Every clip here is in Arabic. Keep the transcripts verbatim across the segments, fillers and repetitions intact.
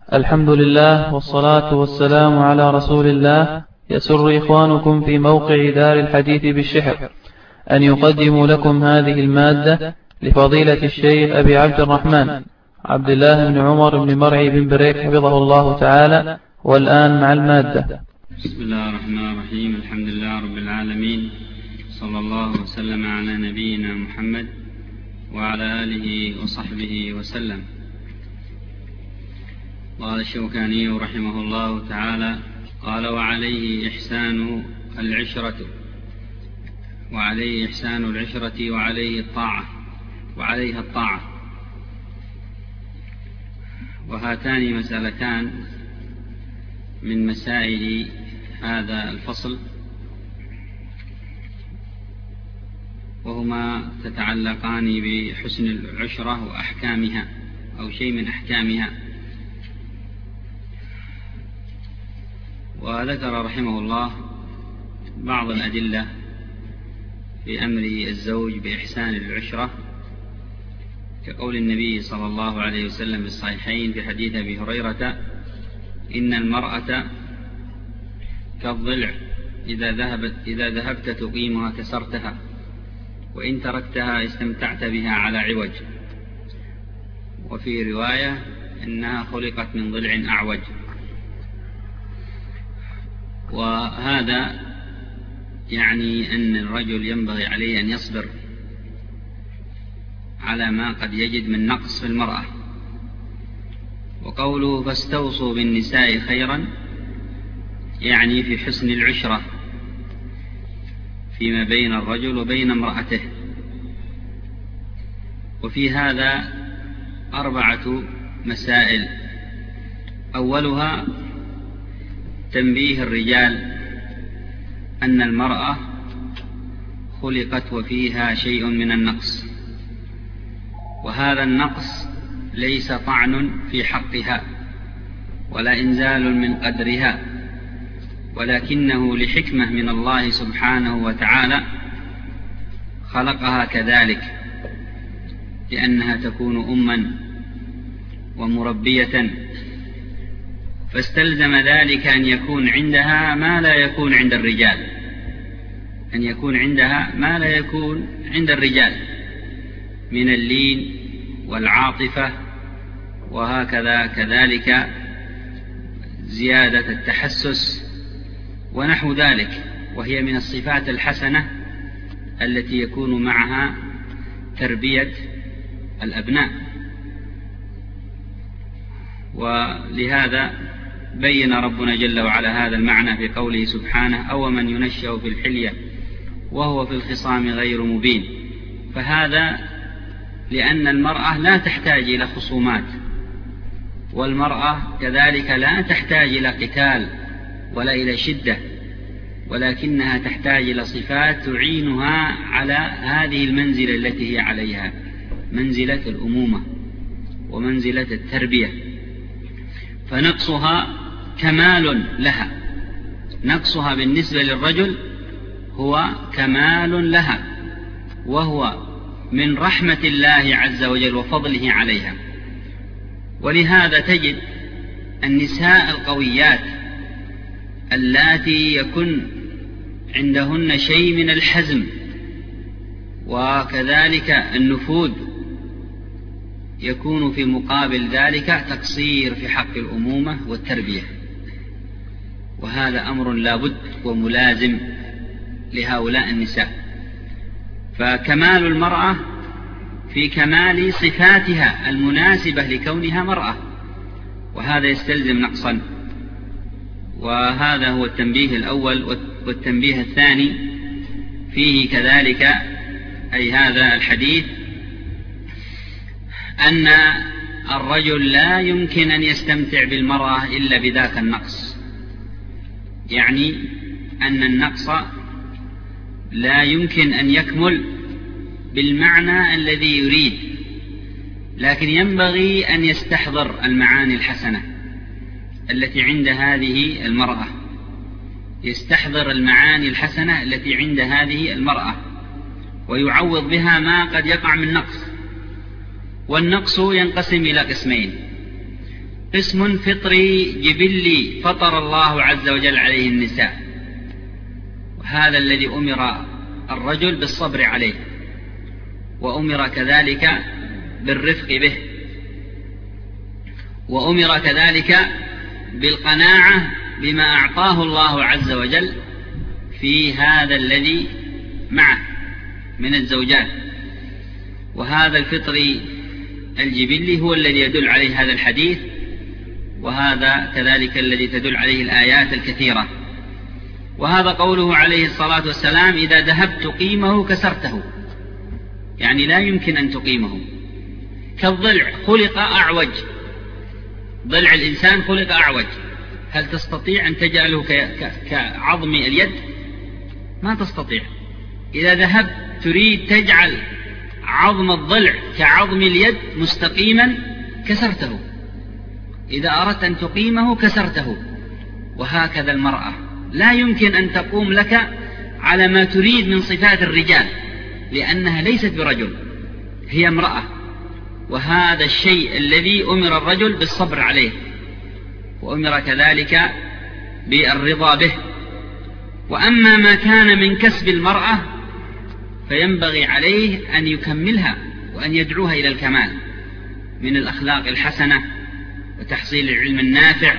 الحمد لله والصلاة والسلام على رسول الله. يسر إخوانكم في موقع دار الحديث بالشحر أن يقدموا لكم هذه المادة لفضيلة الشيخ أبي عبد الرحمن عبد الله بن عمر بن مرعي بن بريك حفظه الله تعالى. والآن مع المادة. بسم الله الرحمن الرحيم. الحمد لله رب العالمين، صلى الله وسلم على نبينا محمد وعلى آله وصحبه وسلم. قال الشوكاني رحمه الله تعالى: قال وعليه إحسان العشرة وعليه إحسان العشرة وعليه الطاعة وعليها الطاعة. وهاتان مسألتان من مسائل هذا الفصل، وهما تتعلقان بحسن العشرة وأحكامها أو شيء من أحكامها. وذكر رحمه الله بعض الأدلة في أمر الزوج بإحسان العشرة، كقول النبي صلى الله عليه وسلم في الصحيحين في حديث أبي هريرة: إن المرأة كالضلع إذا ذهبت إذا ذهبت تقيمها كسرتها، وإن تركتها استمتعت بها على عوج. وفي رواية إنها خلقت من ضلع أعوج. وهذا يعني أن الرجل ينبغي عليه أن يصبر على ما قد يجد من نقص في المرأة. وقوله فاستوصوا بالنساء خيرا يعني في حسن العشرة فيما بين الرجل وبين امرأته. وفي هذا أربعة مسائل. أولها تنبيه الرجال أن المرأة خلقت وفيها شيء من النقص، وهذا النقص ليس طعن في حقها ولا إنزال من قدرها، ولكنه لحكمة من الله سبحانه وتعالى خلقها كذلك، لأنها تكون أما ومربية، فاستلزم ذلك أن يكون عندها ما لا يكون عند الرجال أن يكون عندها ما لا يكون عند الرجال من اللين والعاطفة، وهكذا كذلك زيادة التحسس ونحو ذلك، وهي من الصفات الحسنة التي يكون معها تربية الأبناء. ولهذا بين ربنا جل وعلا هذا المعنى في قوله سبحانه: أو من ينشأ في الحلية وهو في الخصام غير مبين. فهذا لأن المرأة لا تحتاج إلى خصومات، والمرأة كذلك لا تحتاج إلى قتال ولا إلى شدة، ولكنها تحتاج إلى صفات تعينها على هذه المنزلة التي هي عليها، منزلة الأمومة ومنزلة التربية. فنقصها كمال لها، نقصها بالنسبة للرجل هو كمال لها، وهو من رحمة الله عز وجل وفضله عليها. ولهذا تجد النساء القويات اللاتي يكن عندهن شيء من الحزم وكذلك النفوذ، يكون في مقابل ذلك تقصير في حق الأمومة والتربية، وهذا أمر لا بد وملازم لهؤلاء النساء. فكمال المرأة في كمال صفاتها المناسبة لكونها مرأة، وهذا يستلزم نقصا. وهذا هو التنبيه الأول. والتنبيه الثاني فيه كذلك، أي هذا الحديث، أن الرجل لا يمكن أن يستمتع بالمرأة إلا بذاك النقص، يعني أن النقص لا يمكن أن يكمل بالمعنى الذي يريد، لكن ينبغي أن يستحضر المعاني الحسنة التي عند هذه المرأة، يستحضر المعاني الحسنة التي عند هذه المرأة ويعوض بها ما قد يقع من نقص. والنقص ينقسم إلى قسمين: قسم فطري جبلي فطر الله عز وجل عليه النساء، وهذا الذي أمر الرجل بالصبر عليه، وأمر كذلك بالرفق به، وأمر كذلك بالقناعة بما أعطاه الله عز وجل في هذا الذي معه من الزوجات. وهذا الفطري الجبلي هو الذي يدل عليه هذا الحديث، وهذا كذلك الذي تدل عليه الآيات الكثيرة. وهذا قوله عليه الصلاة والسلام: إذا ذهبت تقيمه كسرته، يعني لا يمكن أن تقيمه. كالضلع خلق أعوج، ضلع الإنسان خلق أعوج، هل تستطيع أن تجعله كعظم اليد؟ ما تستطيع. إذا ذهبت تريد تجعل عظم الضلع كعظم اليد مستقيما كسرته، إذا أردت أن تقيمه كسرته. وهكذا المرأة لا يمكن أن تقوم لك على ما تريد من صفات الرجال، لأنها ليست برجل، هي امرأة. وهذا الشيء الذي أمر الرجل بالصبر عليه، وأمر كذلك بالرضا به. وأما ما كان من كسب المرأة فينبغي عليه أن يكملها وأن يدعوها إلى الكمال من الأخلاق الحسنة وتحصيل العلم النافع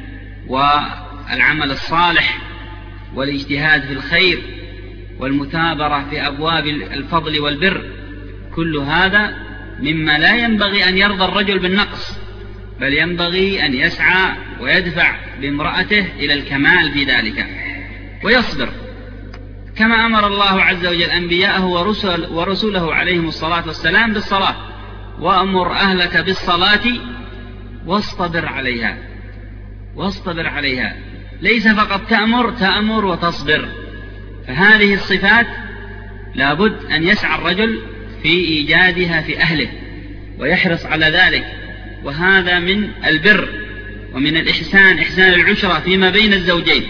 والعمل الصالح والاجتهاد في الخير والمثابرة في أبواب الفضل والبر. كل هذا مما لا ينبغي أن يرضى الرجل بالنقص، بل ينبغي أن يسعى ويدفع بامرأته إلى الكمال في ذلك ويصبر، كما أمر الله عز وجل أنبياءه ورسل ورسوله عليهم الصلاة والسلام بالصلاة: وأمر أهلك بالصلاة واصطبر عليها. واصطبر عليها ليس فقط تأمر تأمر وتصبر، فهذه الصفات لابد أن يسعى الرجل في إيجادها في أهله ويحرص على ذلك. وهذا من البر ومن الإحسان، إحسان العشرة فيما بين الزوجين.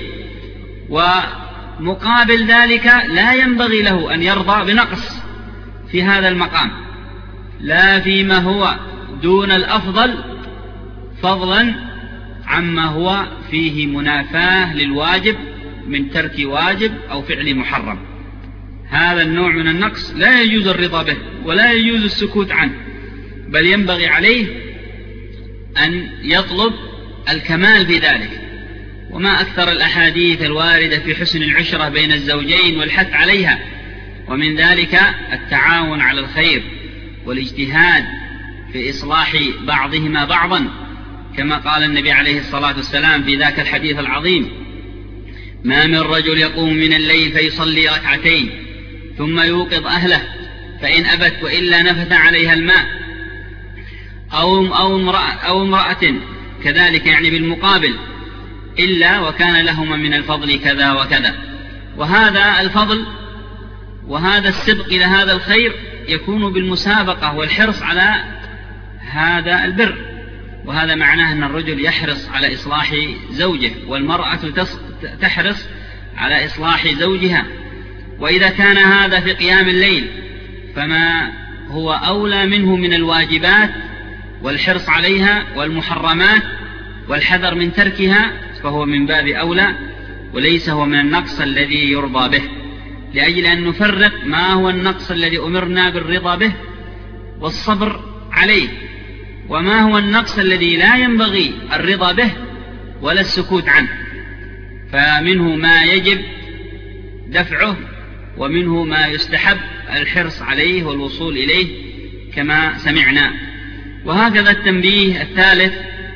ومقابل ذلك لا ينبغي له أن يرضى بنقص في هذا المقام، لا فيما هو دون الأفضل فضلا عما هو فيه منافاة للواجب من ترك واجب أو فعل محرم. هذا النوع من النقص لا يجوز الرضا به ولا يجوز السكوت عنه، بل ينبغي عليه أن يطلب الكمال في ذلك. وما أكثر الأحاديث الواردة في حسن العشرة بين الزوجين والحث عليها، ومن ذلك التعاون على الخير والاجتهاد في إصلاح بعضهما بعضا، كما قال النبي عليه الصلاة والسلام في ذاك الحديث العظيم: ما من رجل يقوم من الليل فيصلي ركعتين ثم يوقظ أهله فإن أبت وإلا نفث عليها الماء، أو, أو, امرأة أو امرأة كذلك، يعني بالمقابل، إلا وكان لهما من الفضل كذا وكذا. وهذا الفضل وهذا السبق إلى هذا الخير يكون بالمسابقة والحرص على هذا البر. وهذا معناه أن الرجل يحرص على إصلاح زوجه، والمرأة تحرص على إصلاح زوجها. وإذا كان هذا في قيام الليل فما هو أولى منه من الواجبات والحرص عليها والمحرمات والحذر من تركها، فهو من باب أولى، وليس هو من النقص الذي يرضى به، لأجل أن نفرق ما هو النقص الذي أمرنا بالرضا به والصبر عليه، وما هو النقص الذي لا ينبغي الرضا به ولا السكوت عنه. فمنه ما يجب دفعه، ومنه ما يستحب الحرص عليه والوصول إليه كما سمعنا. وهكذا التنبيه الثالث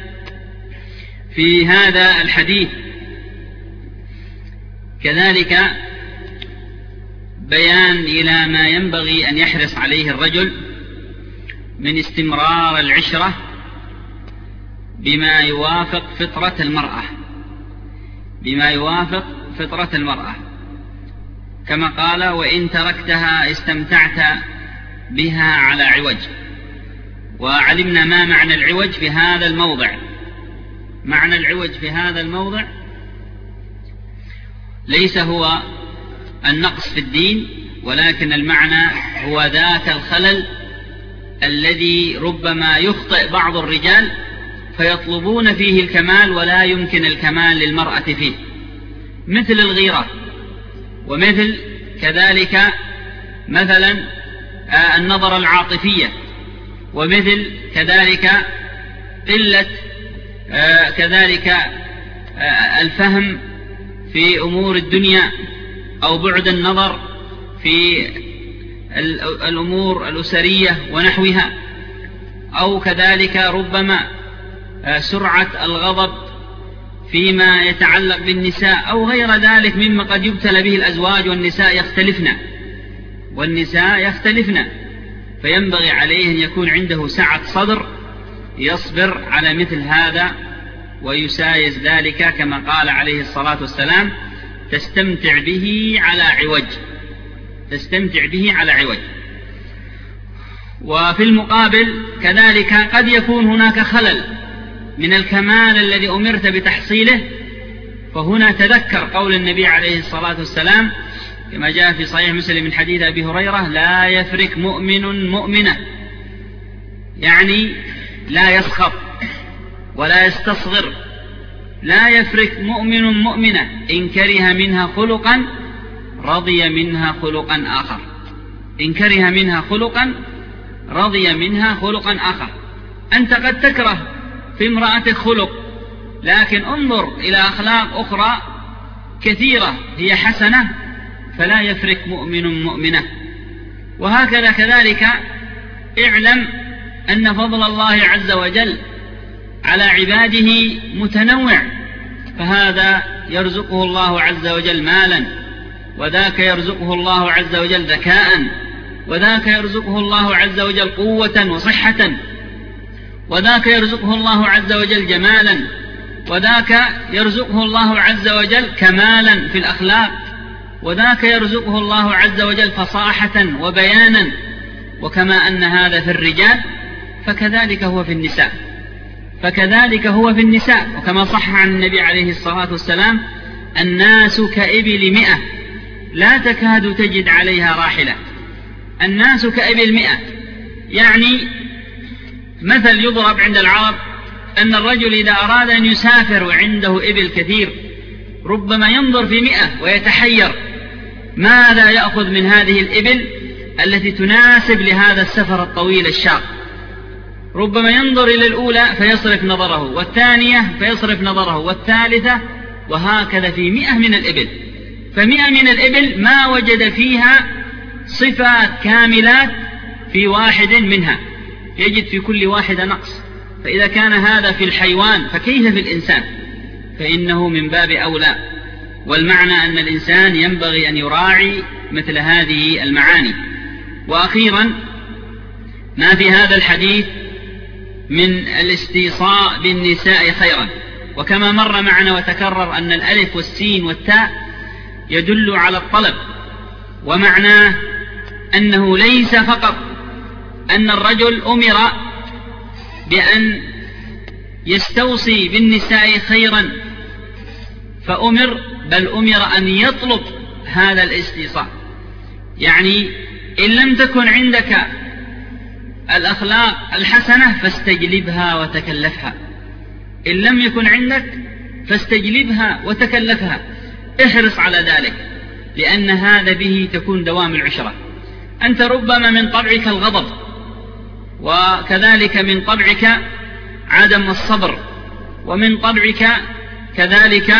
في هذا الحديث كذلك بيان إلى ما ينبغي أن يحرص عليه الرجل من استمرار العشرة بما يوافق فطرة المرأة بما يوافق فطرة المرأة كما قال: وإن تركتها استمتعت بها على عوج. وعلمنا ما معنى العوج في هذا الموضع. معنى العوج في هذا الموضع ليس هو النقص في الدين، ولكن المعنى هو ذاك الخلل الذي ربما يخطئ بعض الرجال فيطلبون فيه الكمال ولا يمكن الكمال للمرأة فيه، مثل الغيرة، ومثل كذلك مثلا النظر العاطفية، ومثل كذلك قلة كذلك الفهم في أمور الدنيا، أو بعد النظر في الأمور الأسرية ونحوها، أو كذلك ربما سرعة الغضب فيما يتعلق بالنساء، أو غير ذلك مما قد يبتلى به الأزواج، والنساء يختلفن والنساء يختلفن فينبغي عليه أن يكون عنده سعة صدر يصبر على مثل هذا ويسايز ذلك، كما قال عليه الصلاة والسلام: تستمتع به على عوج تستمتع به على عوج. وفي المقابل كذلك قد يكون هناك خلل من الكمال الذي أمرت بتحصيله، فهنا تذكر قول النبي عليه الصلاة والسلام كما جاء في صحيح مسلم من حديث أبي هريرة: لا يفرك مؤمن مؤمنة، يعني لا يسخط ولا يستصغر. لا يفرك مؤمن مؤمنة إن كره منها خلقا رضي منها خلقا آخر إن كره منها خلقا رضي منها خلقا آخر. أنت قد تكره في امرأة خلق، لكن انظر إلى أخلاق أخرى كثيرة هي حسنة، فلا يفرك مؤمن مؤمنة. وهكذا كذلك اعلم أن فضل الله عز وجل على عباده متنوع، فهذا يرزقه الله عز وجل مالا، وذاك يرزقه الله عز وجل ذكاء، وذاك يرزقه الله عز وجل قوة وصحة، وذاك يرزقه الله عز وجل جمالا، وذاك يرزقه الله عز وجل كمالا في الأخلاق، وذاك يرزقه الله عز وجل فصاحة وبيانا. وكما أن هذا في الرجال فكذلك هو في النساء فكذلك هو في النساء وكما صح عن النبي عليه الصلاة والسلام: الناس كإبل مئة لا تكاد تجد عليها راحلة. الناس كإبل مئة، يعني مثل يضرب عند العرب أن الرجل إذا أراد أن يسافر وعنده إبل كثير ربما ينظر في مئة ويتحير ماذا يأخذ من هذه الإبل التي تناسب لهذا السفر الطويل الشاق. ربما ينظر إلى الأولى فيصرف نظره، والثانية فيصرف نظره، والثالثة، وهكذا في مئة من الإبل. فمئة من الإبل ما وجد فيها صفات كاملات في واحد منها، يجد في كل واحدة نقص. فإذا كان هذا في الحيوان فكيف في الإنسان؟ فإنه من باب أولى. والمعنى أن الإنسان ينبغي أن يراعي مثل هذه المعاني. وأخيرا ما في هذا الحديث من الاستيصاء بالنساء خيرا، وكما مر معنا وتكرر أن الألف والسين والتاء يدل على الطلب، ومعناه أنه ليس فقط أن الرجل أمر بأن يستوصي بالنساء خيرا فأمر، بل أمر أن يطلب هذا الاستيصاء. يعني إن لم تكن عندك الأخلاق الحسنة فاستجلبها وتكلفها، إن لم يكن عندك فاستجلبها وتكلفها، احرص على ذلك، لأن هذا به تكون دوام العشرة. أنت ربما من طبعك الغضب، وكذلك من طبعك عدم الصبر، ومن طبعك كذلك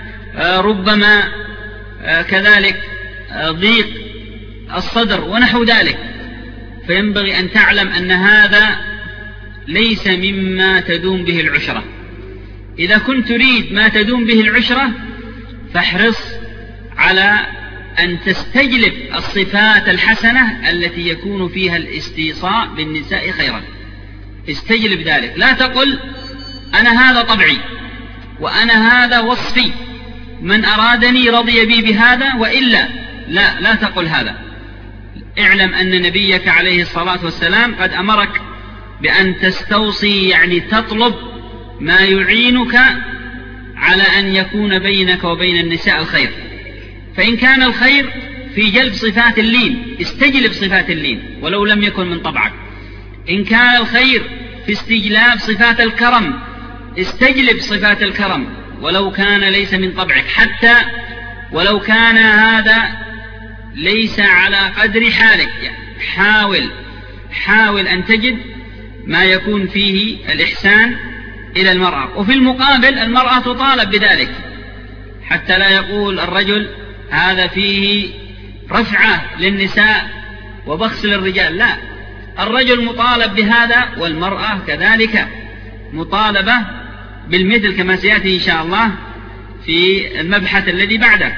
ربما كذلك ضيق الصدر ونحو ذلك. فينبغي أن تعلم أن هذا ليس مما تدوم به العشرة. إذا كنت تريد ما تدوم به العشرة فاحرص على أن تستجلب الصفات الحسنة التي يكون فيها الاستيصاء بالنساء خيرا. استجلب ذلك، لا تقل أنا هذا طبعي وأنا هذا وصفي، من أرادني رضي بي بهذا وإلا لا لا تقل هذا. اعلم أن نبيك عليه الصلاة والسلام قد أمرك بأن تستوصي، يعني تطلب ما يعينك على أن يكون بينك وبين النساء الخير. فإن كان الخير في جلب صفات اللين استجلب صفات اللين ولو لم يكن من طبعك. إن كان الخير في استجلاب صفات الكرم استجلب صفات الكرم ولو كان ليس من طبعك، حتى ولو كان هذا ليس على قدر حالك، يعني حاول حاول أن تجد ما يكون فيه الإحسان إلى المرأة. وفي المقابل المرأة تطالب بذلك، حتى لا يقول الرجل هذا فيه رفعة للنساء وبخس للرجال، لا، الرجل مطالب بهذا والمرأة كذلك مطالبة بالمثل، كما سيأتي إن شاء الله في المبحث الذي بعده.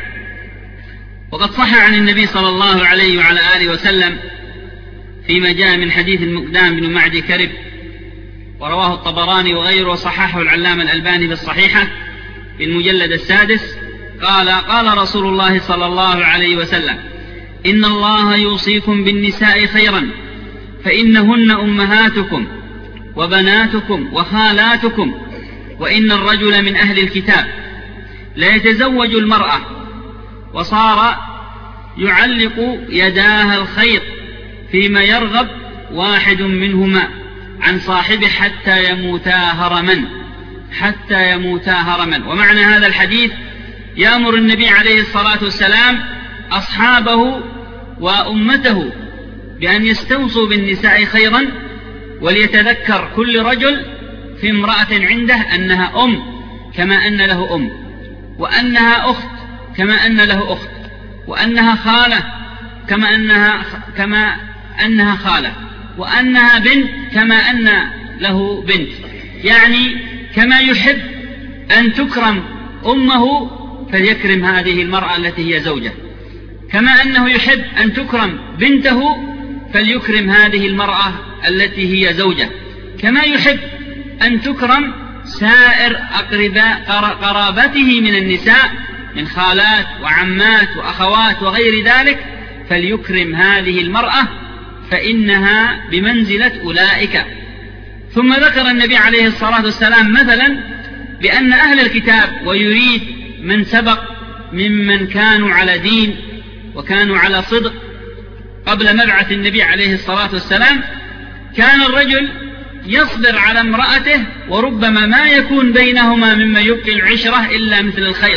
وقد صح عن النبي صلى الله عليه وعلى آله وسلم فيما جاء من حديث المقدام بن معدي كرب، ورواه الطبراني وغيره وصححه العلامة الألباني بالصحيحة في المجلد السادس، قال قال رسول الله صلى الله عليه وسلم: إن الله يوصيكم بالنساء خيرا، فإنهن أمهاتكم وبناتكم وخالاتكم، وإن الرجل من أهل الكتاب لا يتزوج المرأة وصار يعلق يداها الخيط فيما يرغب واحد منهما عن صاحبه حتى يموتا هرما حتى يموتا هرما. ومعنى هذا الحديث يأمر النبي عليه الصلاة والسلام أصحابه وأمته بأن يستوصوا بالنساء خيرا، وليتذكر كل رجل في امرأة عنده أنها أم كما أن له أم، وأنها أخت كما أن له أخت، وأنها خالة كما أنها, كما أنها خالة، وأنها بنت كما أن له بنت، يعني كما يحب أن تكرم أمه فليكرم هذه المرأة التي هي زوجة، كما أنه يحب أن تكرم بنته فليكرم هذه المرأة التي هي زوجة، كما يحب أن تكرم سائر أقرباء قرابته من النساء من خالات وعمات وأخوات وغير ذلك، فليكرم هذه المرأة فإنها بمنزلة أولئك. ثم ذكر النبي عليه الصلاة والسلام مثلا بأن أهل الكتاب، ويريد من سبق ممن كانوا على دين وكانوا على صدق قبل مبعث النبي عليه الصلاة والسلام، كان الرجل يصبر على امرأته وربما ما يكون بينهما مما يبقي العشرة إلا مثل الخيط،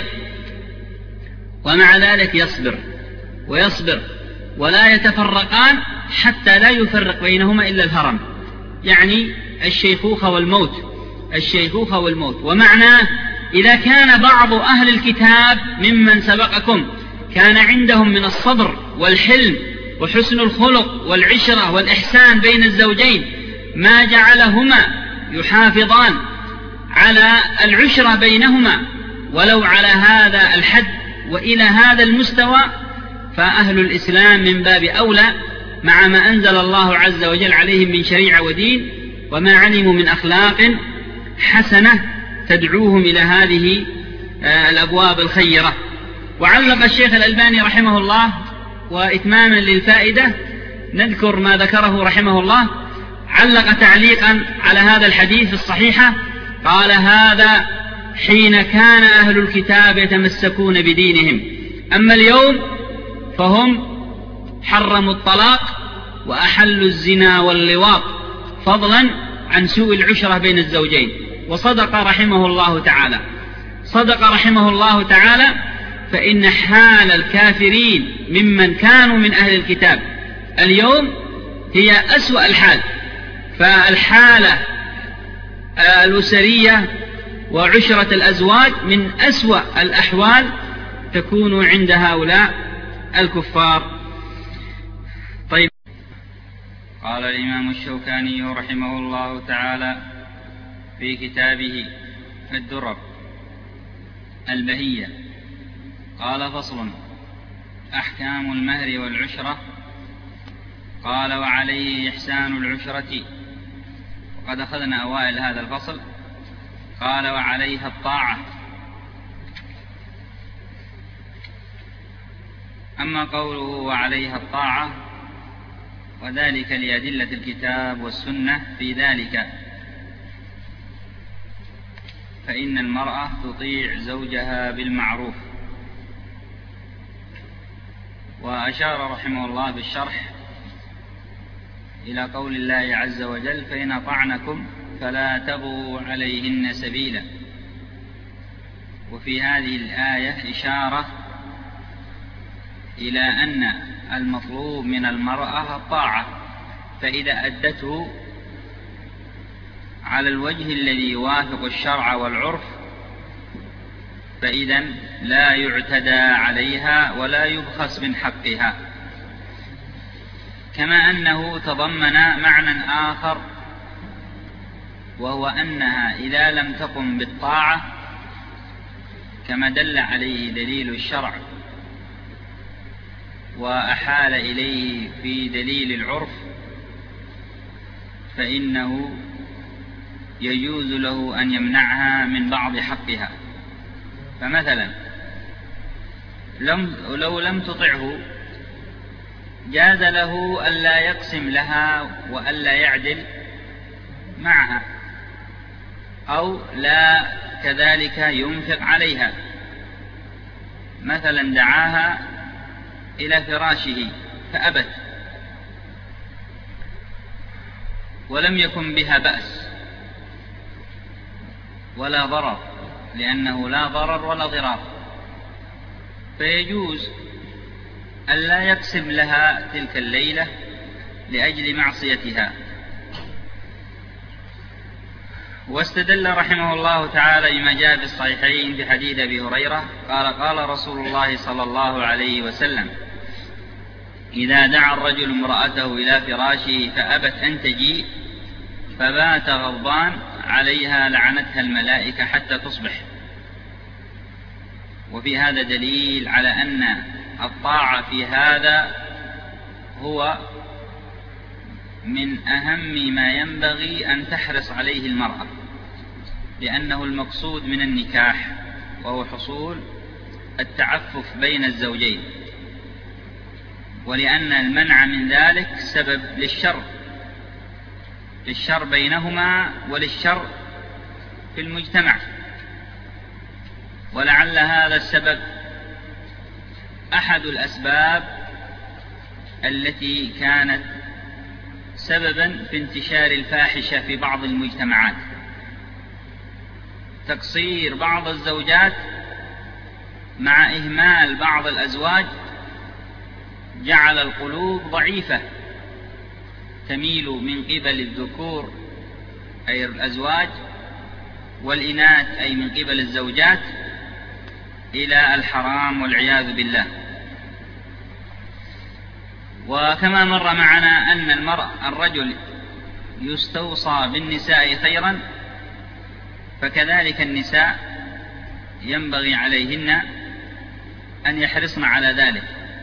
ومع ذلك يصبر ويصبر ولا يتفرقان حتى لا يفرق بينهما إلا الهرم، يعني الشيخوخة والموت الشيخوخة والموت. ومعناه إذا كان بعض أهل الكتاب ممن سبقكم كان عندهم من الصبر والحلم وحسن الخلق والعشرة والإحسان بين الزوجين ما جعلهما يحافظان على العشرة بينهما ولو على هذا الحد وإلى هذا المستوى، فأهل الإسلام من باب أولى مع ما أنزل الله عز وجل عليهم من شريعة ودين وما علموا من أخلاق حسنة تدعوهم إلى هذه الأبواب الخيرة. وعلق الشيخ الألباني رحمه الله، وإتماما للفائدة نذكر ما ذكره رحمه الله، علق تعليقا على هذا الحديث الصحيحة، قال: هذا حين كان أهل الكتاب يتمسكون بدينهم، أما اليوم فهم حرموا الطلاق وأحلوا الزنا واللواط فضلا عن سوء العشرة بين الزوجين. وصدق رحمه الله تعالى صدق رحمه الله تعالى فإن حال الكافرين ممن كانوا من أهل الكتاب اليوم هي أسوأ الحال، فالحالة الأسرية وعشرة الأزواج من أسوأ الأحوال تكون عند هؤلاء الكفار. طيب، قال الإمام الشوكاني رحمه الله تعالى في كتابه الدرر البهية، قال: فصل: أحكام المهر والعشرة. قال: وعليه إحسان العشرة. وقد أخذنا أوائل هذا الفصل. قال: وعليها الطاعة. أما قوله وعليها الطاعة وذلك لأدلة الكتاب والسنة في ذلك، فإن المرأة تطيع زوجها بالمعروف. وأشار رحمه الله بالشرح إلى قول الله عز وجل: فإن أطعنكم فلا تبغوا عليهن سبيلا. وفي هذه الآية إشارة إلى أن المطلوب من المرأة الطاعة، فإذا أدته على الوجه الذي يوافق الشرع والعرف فإذا لا يعتدى عليها ولا يبخس من حقها. كما أنه تضمن معنى آخر، وهو أنها إذا لم تقم بالطاعة كما دل عليه دليل الشرع وأحال إليه في دليل العرف، فإنه يجوز له أن يمنعها من بعض حقها. فمثلا لم لو لم تطعه جاز له ألا يقسم لها وألا يعدل معها، أو لا كذلك ينفق عليها. مثلا دعاها إلى فراشه فأبت ولم يكن بها بأس ولا ضرر، لأنه لا ضرر ولا ضرار، فيجوز ألا يقسم لها تلك الليلة لأجل معصيتها. واستدل رحمه الله تعالى بما جاء في الصحيحين في حديث أبي هريرة قال قال رسول الله صلى الله عليه وسلم: إذا دعا الرجل امرأته إلى فراشه فأبت أن تجيء فبات غضبان عليها لعنتها الملائكة حتى تصبح. وفي هذا دليل على أن الطاعة في هذا هو من أهم ما ينبغي أن تحرص عليه المرأة، لأنه المقصود من النكاح، وهو حصول التعفف بين الزوجين، ولأن المنع من ذلك سبب للشر للشر بينهما وللشر في المجتمع. ولعل هذا السبب أحد الأسباب التي كانت سببا في انتشار الفاحشة في بعض المجتمعات. تقصير بعض الزوجات مع إهمال بعض الأزواج جعل القلوب ضعيفة تميل من قبل الذكور أي الأزواج، والإناث أي من قبل الزوجات، إلى الحرام والعياذ بالله. وكما مر معنا أن المرء الرجل يستوصى بالنساء خيرا، فكذلك النساء ينبغي عليهن أن يحرصن على ذلك.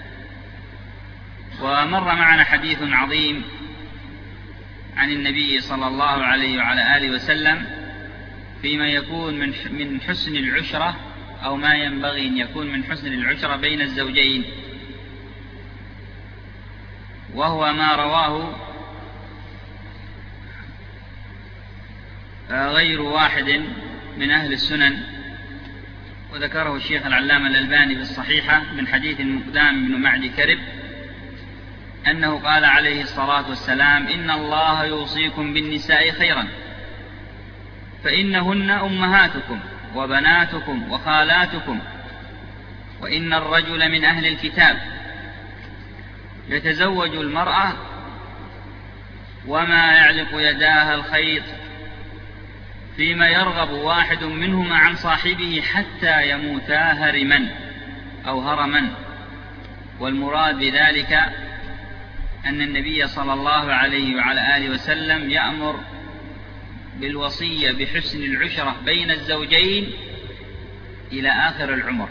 ومر معنا حديث عظيم عن النبي صلى الله عليه وعلى آله وسلم فيما يكون من حسن العشرة، أو ما ينبغي أن يكون من حسن العشرة بين الزوجين، وهو ما رواه غير واحد من أهل السنن، وذكره الشيخ العلامة الألباني في الصحيحة من حديث المقدام بن معدي كرب أنه قال عليه الصلاة والسلام: إن الله يوصيكم بالنساء خيرا، فإنهن أمهاتكم وبناتكم وخالاتكم، وإن الرجل من أهل الكتاب يتزوج المرأة وما يعلق يداها الخيط، فيما يرغب واحد منهما عن صاحبه حتى يموتا هرما أو هرما. والمراد بذلك أن النبي صلى الله عليه وعلى آله وسلم يأمر بالوصية بحسن العشرة بين الزوجين إلى آخر العمر.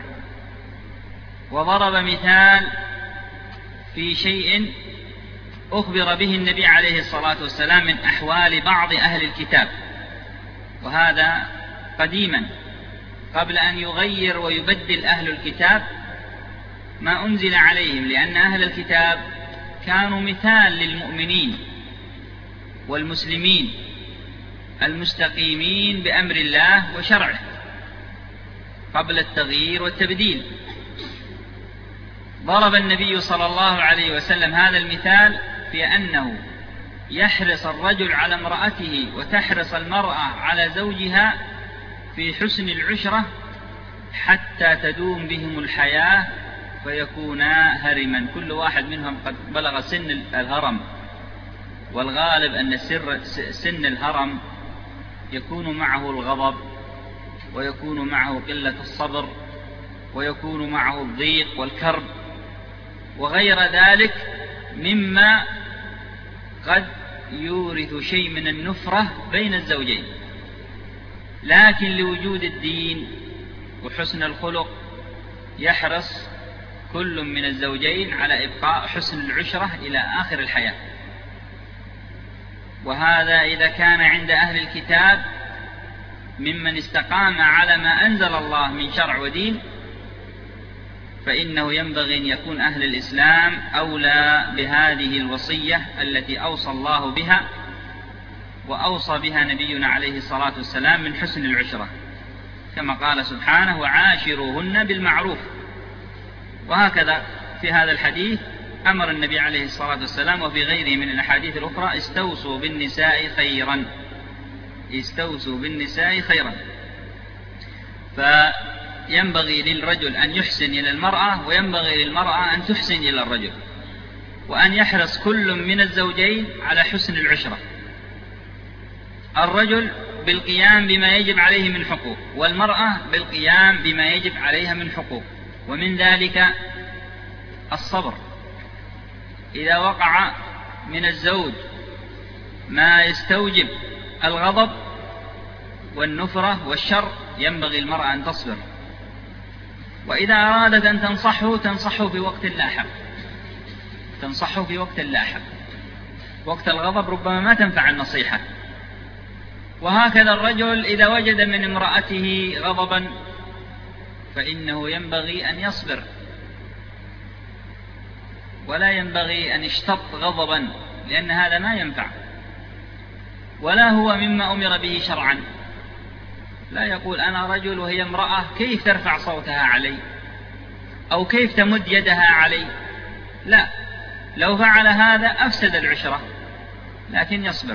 وضرب مثال في شيء أخبر به النبي عليه الصلاة والسلام من أحوال بعض أهل الكتاب، وهذا قديما قبل أن يغير ويبدل أهل الكتاب ما أنزل عليهم، لأن أهل الكتاب كانوا مثال للمؤمنين والمسلمين المستقيمين بأمر الله وشرعه قبل التغيير والتبديل. ضرب النبي صلى الله عليه وسلم هذا المثال في أنه يحرص الرجل على امرأته وتحرص المرأة على زوجها في حسن العشرة حتى تدوم بهم الحياة فيكونا هرما، كل واحد منهم قد بلغ سن الهرم. والغالب أن سر سن الهرم يكون معه الغضب، ويكون معه قلة الصبر، ويكون معه الضيق والكرب وغير ذلك مما قد يورث شيء من النفرة بين الزوجين. لكن لوجود الدين وحسن الخلق يحرص كل من الزوجين على إبقاء حسن العشرة إلى آخر الحياة. وهذا إذا كان عند أهل الكتاب ممن استقام على ما أنزل الله من شرع ودين، فإنه ينبغي أن يكون أهل الإسلام أولى بهذه الوصية التي أوصى الله بها وأوصى بها نبينا عليه الصلاة والسلام من حسن العشرة، كما قال سبحانه: وعاشروهن بالمعروف. وهكذا في هذا الحديث أمر النبي عليه الصلاة والسلام وفي غيره من الأحاديث الأخرى: استوصوا بالنساء خيرا، استوصوا بالنساء خيرا. فينبغي للرجل أن يحسن إلى المرأة، وينبغي للمرأة أن تحسن إلى الرجل، وأن يحرص كل من الزوجين على حسن العشرة. الرجل بالقيام بما يجب عليه من حقوق، والمرأة بالقيام بما يجب عليها من حقوق، ومن ذلك الصبر. إذا وقع من الزوج ما يستوجب الغضب والنفرة والشر ينبغي المرأة أن تصبر، وإذا أرادت أن تنصحه تنصحه في وقت لاحق، تنصحه في وقت لاحق. وقت الغضب ربما ما تنفع النصيحة. وهكذا الرجل إذا وجد من امرأته غضبا فإنه ينبغي أن يصبر، ولا ينبغي أن يشتط غضبا، لأن هذا ما ينفع، ولا هو مما أمر به شرعا. لا يقول أنا رجل وهي امرأة كيف ترفع صوتها علي أو كيف تمد يدها علي، لا، لو فعل هذا أفسد العشرة، لكن يصبر.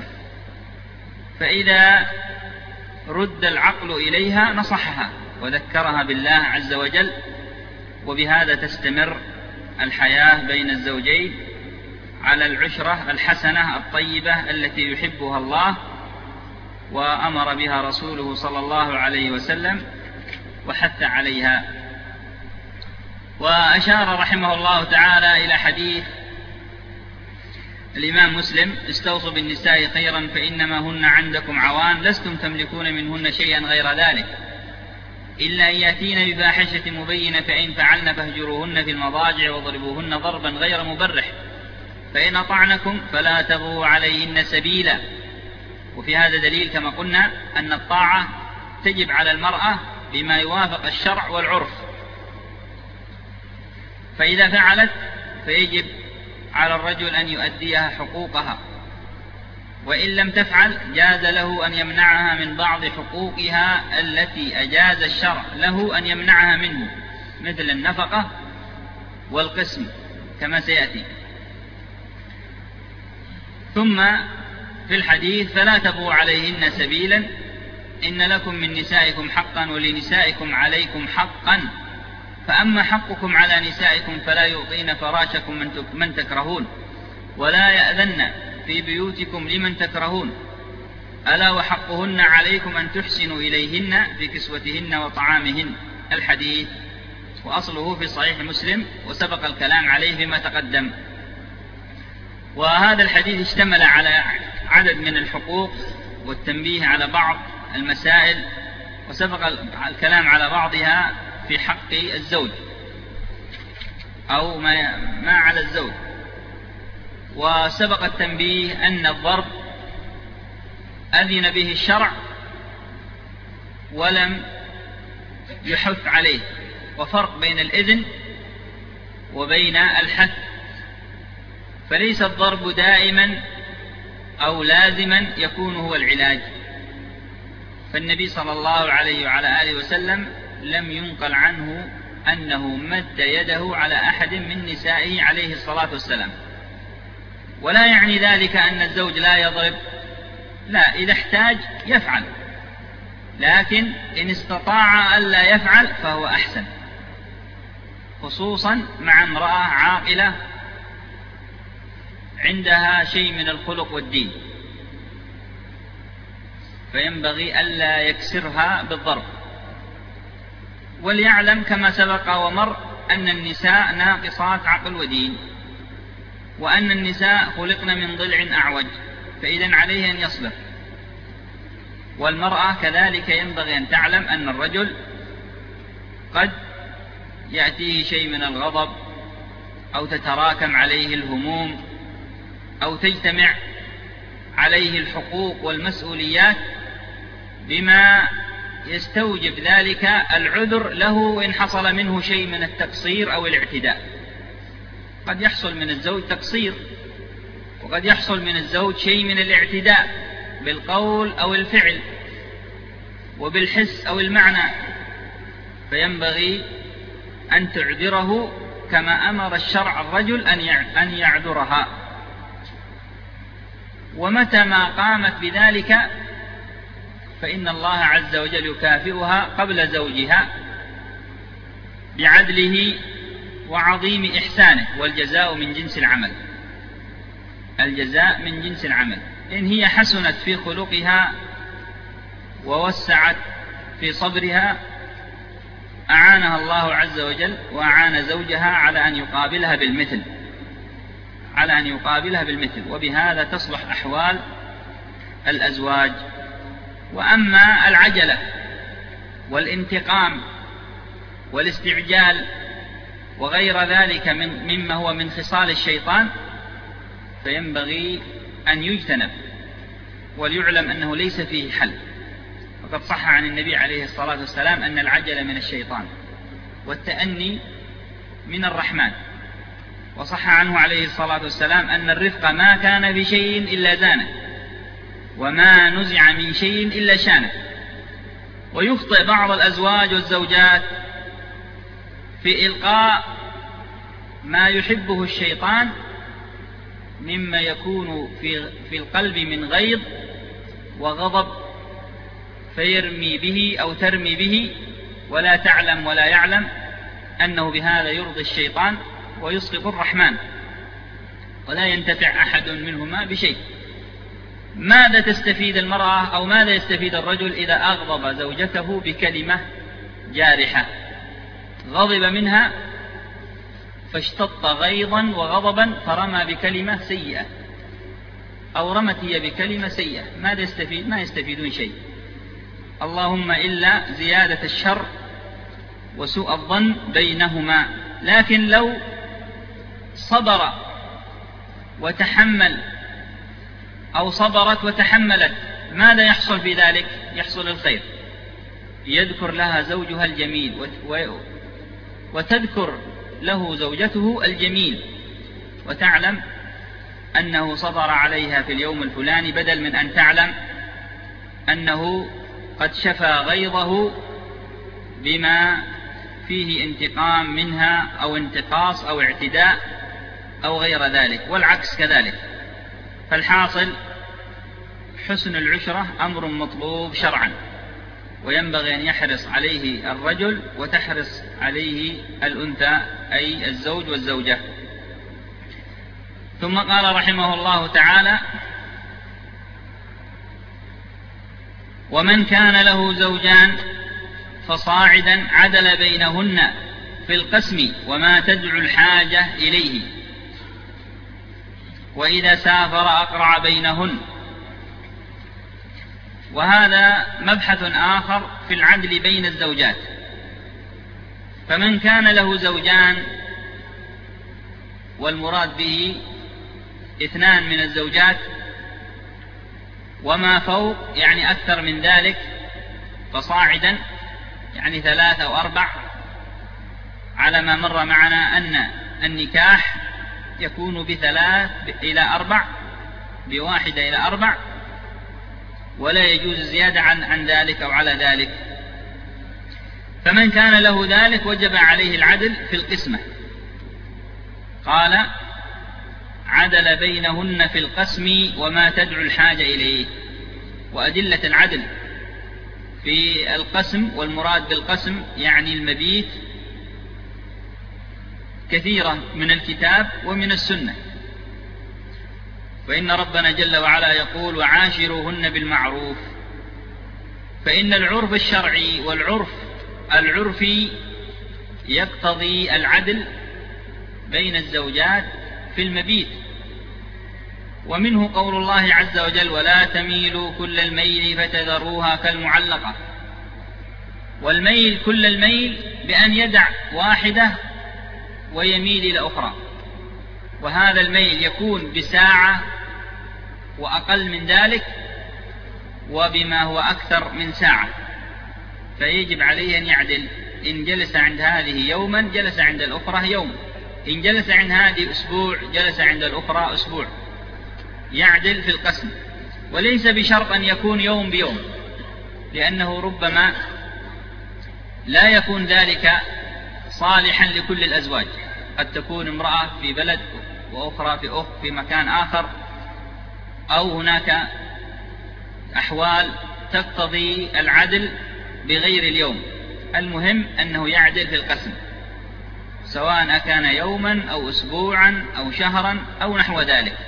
فإذا رد العقل إليها نصحها وذكرها بالله عز وجل، وبهذا تستمر الحياة بين الزوجين على العشرة الحسنة الطيبة التي يحبها الله وأمر بها رسوله صلى الله عليه وسلم وحث عليها. وأشار رحمه الله تعالى إلى حديث الإمام مسلم: استوصوا بالنساء خيرا فإنما هن عندكم عوان لستم تملكون منهن شيئا غير ذلك إلا أن يأتين بفاحشة مبينة فإن فعلن فاهجروهن في المضاجع واضربوهن ضربا غير مبرح فإن أطعنكم فلا تبغوا عليهن سبيلا. وفي هذا دليل كما قلنا أن الطاعة تجب على المرأة بما يوافق الشرع والعرف، فإذا فعلت فيجب على الرجل أن يؤديها حقوقها، وإن لم تفعل جاز له أن يمنعها من بعض حقوقها التي أجاز الشرع له أن يمنعها منه، مثل النفقة والقسم كما سيأتي. ثم في الحديث: فلا تبغوا عليهن سبيلا إن لكم من نسائكم حقا ولنسائكم عليكم حقا، فأما حقكم على نسائكم فلا يعطين فراشكم من تكرهون ولا يأذن في بيوتكم لمن تكرهون، ألا وحقهن عليكم أن تحسنوا إليهن في كسوتهن وطعامهن. الحديث وأصله في صحيح مسلم وسبق الكلام عليه فيما تقدم. وهذا الحديث اشتمل على عدد من الحقوق والتنبيه على بعض المسائل، وسبق الكلام على بعضها في حق الزوج أو ما, ما على الزوج. وسبق التنبيه أن الضرب أذن به الشرع ولم يحث عليه، وفرق بين الإذن وبين الحث، فليس الضرب دائما أو لازما يكون هو العلاج. فالنبي صلى الله عليه وعلى آله وسلم لم ينقل عنه أنه مد يده على أحد من نسائه عليه الصلاة والسلام، ولا يعني ذلك أن الزوج لا يضرب، لا، إذا احتاج يفعل، لكن إن استطاع ألا يفعل فهو أحسن، خصوصا مع امرأة عاقلة عندها شيء من الخلق والدين، فينبغي ألا يكسرها بالضرب. وليعلم كما سبق ومر أن النساء ناقصات عقل ودين، وأن النساء خلقن من ضلع أعوج، فإذن عليه أن يصبر. والمرأة كذلك ينبغي أن تعلم أن الرجل قد يأتيه شيء من الغضب، أو تتراكم عليه الهموم، أو تجتمع عليه الحقوق والمسؤوليات بما يستوجب ذلك العذر له إن حصل منه شيء من التقصير أو الاعتداء. قد يحصل من الزوج تقصير، وقد يحصل من الزوج شيء من الاعتداء بالقول أو الفعل وبالحس أو المعنى، فينبغي أن تعذره كما أمر الشرع الرجل أن يعذرها. ومتى ما قامت بذلك فإن الله عز وجل يكافئها قبل زوجها بعدله وعظيم إحسانه، والجزاء من جنس العمل. الجزاء من جنس العمل. إن هي حسنت في خلقها ووسعت في صبرها أعانها الله عز وجل وأعان زوجها على أن يقابلها بالمثل على أن يقابلها بالمثل وبهذا تصلح أحوال الأزواج. وأما العجلة والانتقام والاستعجال وغير ذلك من مما هو من خصال الشيطان فينبغي أن يجتنب، وليعلم أنه ليس فيه حل. وقد صح عن النبي عليه الصلاة والسلام أن العجلة من الشيطان والتأني من الرحمن، وصح عنه عليه الصلاة والسلام أن الرفق ما كان بشيء إلا زانه، وما نزع من شيء إلا شانه. ويخطئ بعض الأزواج والزوجات في إلقاء ما يحبه الشيطان مما يكون في, في القلب من غيظ وغضب، فيرمي به أو ترمي به ولا تعلم ولا يعلم أنه بهذا يرضي الشيطان ويسقط الرحمن، ولا ينتفع أحد منهما بشيء. ماذا تستفيد المرأة أو ماذا يستفيد الرجل إذا أغضب زوجته بكلمة جارحة؟ غضب منها فاشتط غيظا وغضبا فرمى بكلمة سيئة، أو رمت هي بكلمة سيئة، ماذا يستفيد؟ ما يستفيدون شيء، اللهم إلا زيادة الشر وسوء الظن بينهما. لكن لو صبر وتحمل أو صبرت وتحملت ماذا يحصل بذلك؟ يحصل الخير، يذكر لها زوجها الجميل وتذكر له زوجته الجميل، وتعلم أنه صبر عليها في اليوم الفلاني، بدل من أن تعلم أنه قد شفى غيظه بما فيه انتقام منها أو انتقاص أو اعتداء أو غير ذلك، والعكس كذلك. فالحاصل حسن العشرة أمر مطلوب شرعا، وينبغي أن يحرص عليه الرجل وتحرص عليه الأنثى أي الزوج والزوجة. ثم قال رحمه الله تعالى: ومن كان له زوجان فصاعدا عدل بينهن في القسم وما تدعو الحاجة إليه، وإذا سافر أقرع بينهن. وهذا مبحث آخر في العدل بين الزوجات. فمن كان له زوجان، والمراد به اثنان من الزوجات وما فوق، يعني أكثر من ذلك، فصاعدا يعني ثلاثة أو أربع، على ما مر معنا أن النكاح يكون بثلاث إلى أربع، بواحدة إلى أربع، ولا يجوز الزيادة عن, عن ذلك أو على ذلك. فمن كان له ذلك وجب عليه العدل في القسمة. قال: عدل بينهن في القسم وما تدعو الحاجة إليه. وأدلة العدل في القسم، والمراد بالقسم يعني المبيت، كثيرة من الكتاب ومن السنة. فإن ربنا جل وعلا يقول: وعاشروهن بالمعروف. فإن العرف الشرعي والعرف العرفي يقتضي العدل بين الزوجات في المبيت. ومنه قول الله عز وجل: ولا تميلوا كل الميل فتذروها كالمعلقة. والميل كل الميل بأن يدع واحدة ويميل إلى أخرى، وهذا الميل يكون بساعة وأقل من ذلك وبما هو أكثر من ساعة، فيجب عليه أن يعدل. إن جلس عند هذه يوما جلس عند الأخرى يوم، إن جلس عند هذه أسبوع جلس عند الأخرى أسبوع، يعدل في القسم. وليس بشرط أن يكون يوم بيوم، لأنه ربما لا يكون ذلك صالحا لكل الأزواج. قد تكون امرأة في بلد وأخرى في أخ في مكان آخر، أو هناك أحوال تقتضي العدل بغير اليوم. المهم أنه يعدل في القسم، سواء كان يوما أو أسبوعا أو شهرا أو نحو ذلك.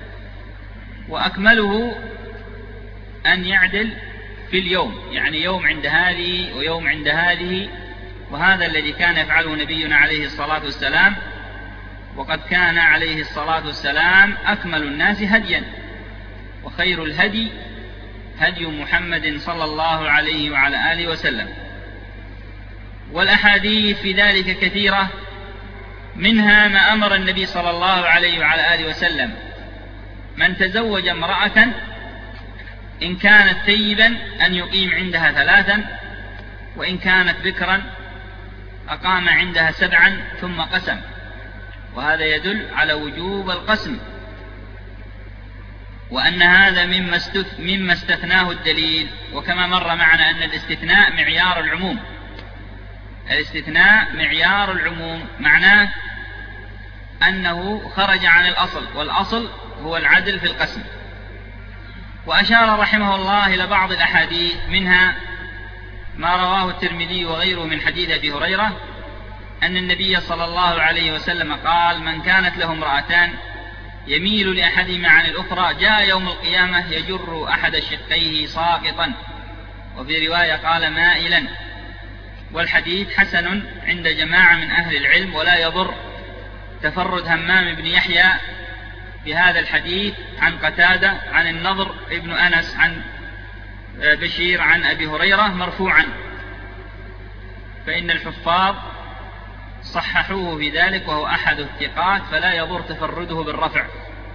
وأكمله أن يعدل في اليوم، يعني يوم عند هذه ويوم عند هذه، وهذا الذي كان يفعله نبينا عليه الصلاة والسلام. وقد كان عليه الصلاة والسلام أكمل الناس هديا، وخير الهدي هدي محمد صلى الله عليه وعلى آله وسلم. والأحاديث في ذلك كثيرة، منها ما أمر النبي صلى الله عليه وعلى آله وسلم: من تزوج امرأة إن كانت ثيبا أن يقيم عندها ثلاثا، وإن كانت بكرا أقام عندها سبعا ثم قسم. وهذا يدل على وجوب القسم، وأن هذا مما استثناه الدليل. وكما مر معنا أن الاستثناء معيار العموم، الاستثناء معيار العموم معناه أنه خرج عن الأصل، والأصل هو العدل في القسم. وأشار رحمه الله إلى بعض الأحاديث، منها ما رواه الترمذي وغيره من حديث أبي هريرة أن النبي صلى الله عليه وسلم قال: من كانت له امرأتان يميل لأحدهما عن الأخرى جاء يوم القيامة يجر أحد شقيه ساقطا، وفي رواية قال مائلا. والحديث حسن عند جماعة من أهل العلم، ولا يضر تفرد همام بن يحيى بهذا الحديث عن قتادة عن النضر ابن أنس عن بشير عن أبي هريرة مرفوعا، فإن الحفاظ صححوه في ذلك، وهو أحد الثقات، فلا يضر تفرده بالرفع.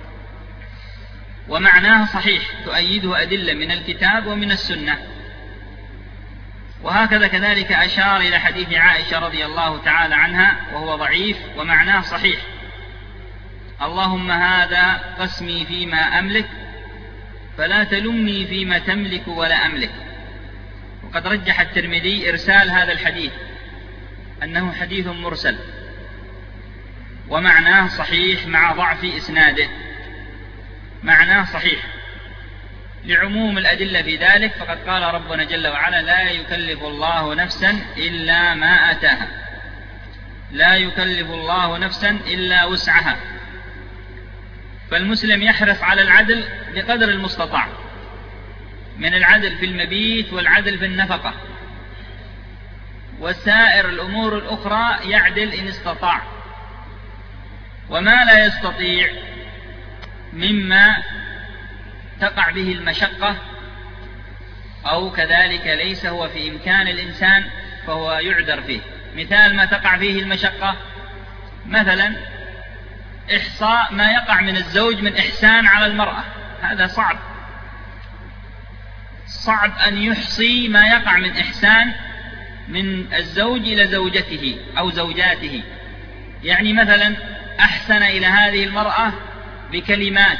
ومعناه صحيح، تؤيده أدلة من الكتاب ومن السنة. وهكذا كذلك أشار إلى حديث عائشة رضي الله تعالى عنها وهو ضعيف ومعناه صحيح: اللهم هذا قسمي فيما أملك فلا تلمني فيما تملك ولا أملك. وقد رجح الترمذي إرسال هذا الحديث، أنه حديث مرسل، ومعناه صحيح مع ضعف إسناده. معناه صحيح لعموم الأدلة في ذلك، فقد قال ربنا جل وعلا: لا يكلف الله نفسا إلا ما آتاها، لا يكلف الله نفسا إلا وسعها. فالمسلم يحرص على العدل بقدر المستطاع، من العدل في المبيت والعدل في النفقة، وسائر الأمور الأخرى يعدل إن استطاع. وما لا يستطيع مما تقع به المشقة أو كذلك ليس هو في إمكان الإنسان فهو يعذر فيه. مثال ما تقع فيه المشقة، مثلا إحصاء ما يقع من الزوج من إحسان على المرأة، هذا صعب، صعب أن يحصي ما يقع من إحسان من الزوج إلى زوجته أو زوجاته. يعني مثلا أحسن إلى هذه المرأة بكلمات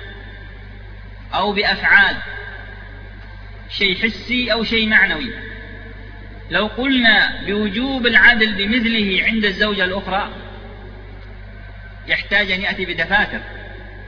أو بأفعال، شيء حسي أو شيء معنوي. لو قلنا بوجوب العدل بمثله عند الزوجة الأخرى يحتاج أن يأتي بدفاتر،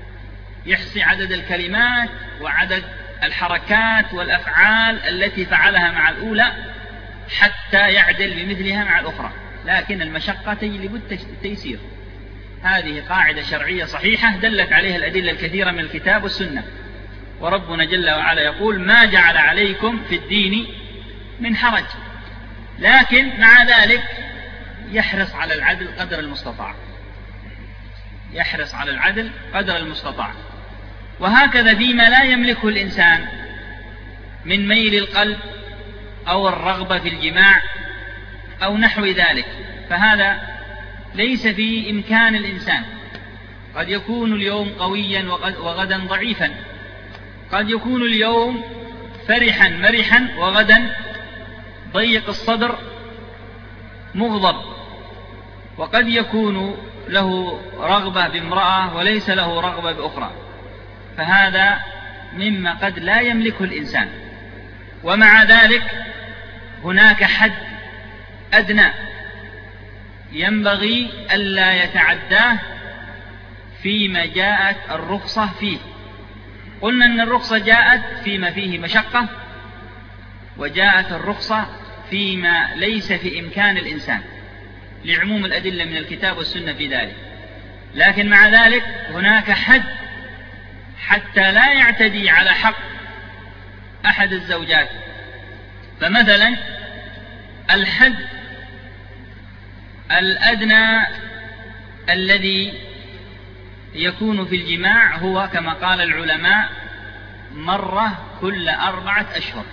يحصي عدد الكلمات وعدد الحركات والأفعال التي فعلها مع الأولى حتى يعدل بمثلها مع الأخرى، لكن المشقة تجلب التيسير. هذه قاعدة شرعية صحيحة دلت عليها الأدلة الكثيرة من الكتاب والسنة. وربنا جل وعلا يقول: ما جعل عليكم في الدين من حرج، لكن مع ذلك يحرص على العدل قدر المستطاع، يحرص على العدل قدر المستطاع. وهكذا فيما لا يملكه الإنسان من ميل القلب أو الرغبة في الجماع أو نحو ذلك، فهذا ليس في إمكان الإنسان. قد يكون اليوم قويا وغدا ضعيفا، قد يكون اليوم فرحا مرحا وغدا ضيق الصدر مغضب، وقد يكون له رغبة بامرأة وليس له رغبة بأخرى، فهذا مما قد لا يملكه الإنسان. ومع ذلك هناك حد أدنى ينبغي ألا يتعداه فيما جاءت الرخصة فيه. قلنا أن الرخصة جاءت فيما فيه مشقة، وجاءت الرخصة فيما ليس في إمكان الإنسان لعموم الأدلة من الكتاب والسنة في ذلك. لكن مع ذلك هناك حد حتى لا يعتدي على حق أحد الزوجات. فمثلا الحد الأدنى الذي يكون في الجماع هو كما قال العلماء مرة كل أربعة أشهر.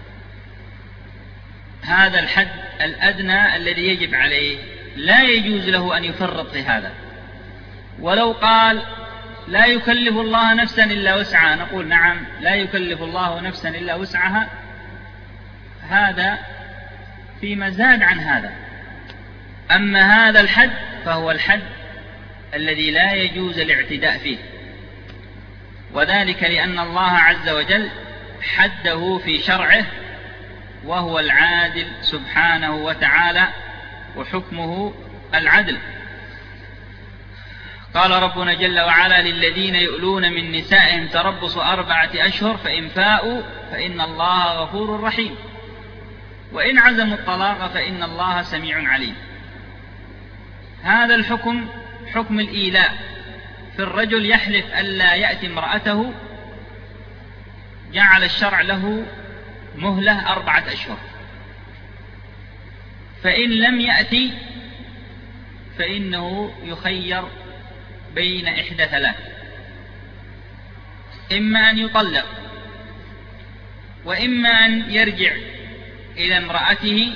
هذا الحد الأدنى الذي يجب عليه، لا يجوز له أن يفرط في هذا. ولو قال لا يكلف الله نفسا إلا وسعها، نقول نعم لا يكلف الله نفسا إلا وسعها، هذا في مزاد عن هذا. أما هذا الحد فهو الحد الذي لا يجوز الاعتداء فيه، وذلك لأن الله عز وجل حده في شرعه، وهو العادل سبحانه وتعالى، وحكمه العدل. قال ربنا جل وعلا: للذين يؤلون من نسائهم تربص أربعة أشهر فإن فاءوا فإن الله غفور رحيم، وإن عزموا الطلاق فإن الله سميع عليم. هذا الحكم حكم الإيلاء، في الرجل يحلف ألا يأتي امرأته، جعل الشرع له مهلة أربعة أشهر، فإن لم يأتي فإنه يخير بين إحدى ثلاث: إما أن يطلق، وإما أن يرجع إلى امرأته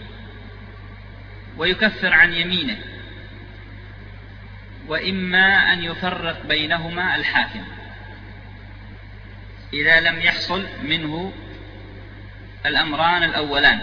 ويكفر عن يمينه، وإما أن يفرق بينهما الحاكم إذا لم يحصل منه الأمران الأولان.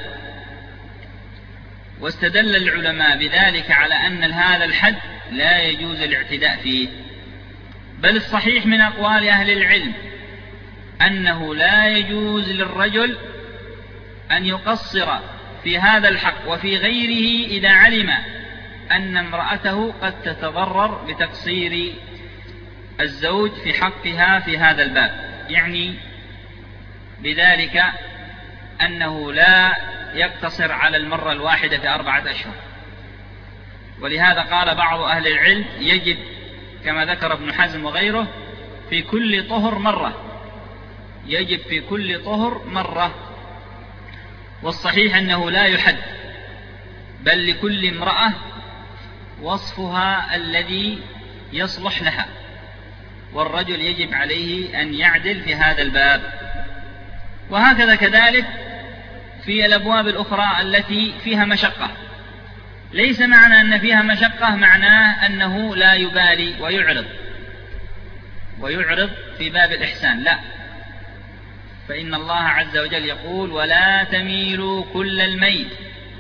واستدل العلماء بذلك على أن هذا الحد لا يجوز الاعتداء فيه، بل الصحيح من أقوال أهل العلم أنه لا يجوز للرجل أن يقصر في هذا الحق وفي غيره إذا علم أن امرأته قد تتضرر بتقصير الزوج في حقها في هذا الباب، يعني بذلك أنه لا يقتصر على المرة الواحدة في أربعة أشهر. ولهذا قال بعض أهل العلم يجب كما ذكر ابن حزم وغيره في كل طهر مرة، يجب في كل طهر مرة. والصحيح أنه لا يحد، بل لكل امرأة وصفها الذي يصلح لها، والرجل يجب عليه أن يعدل في هذا الباب. وهكذا كذلك في الأبواب الأخرى التي فيها مشقة، ليس معنى أن فيها مشقة معناه أنه لا يبالي ويعرض ويعرض في باب الإحسان، لا، فإن الله عز وجل يقول: ولا تميلوا كل الميل.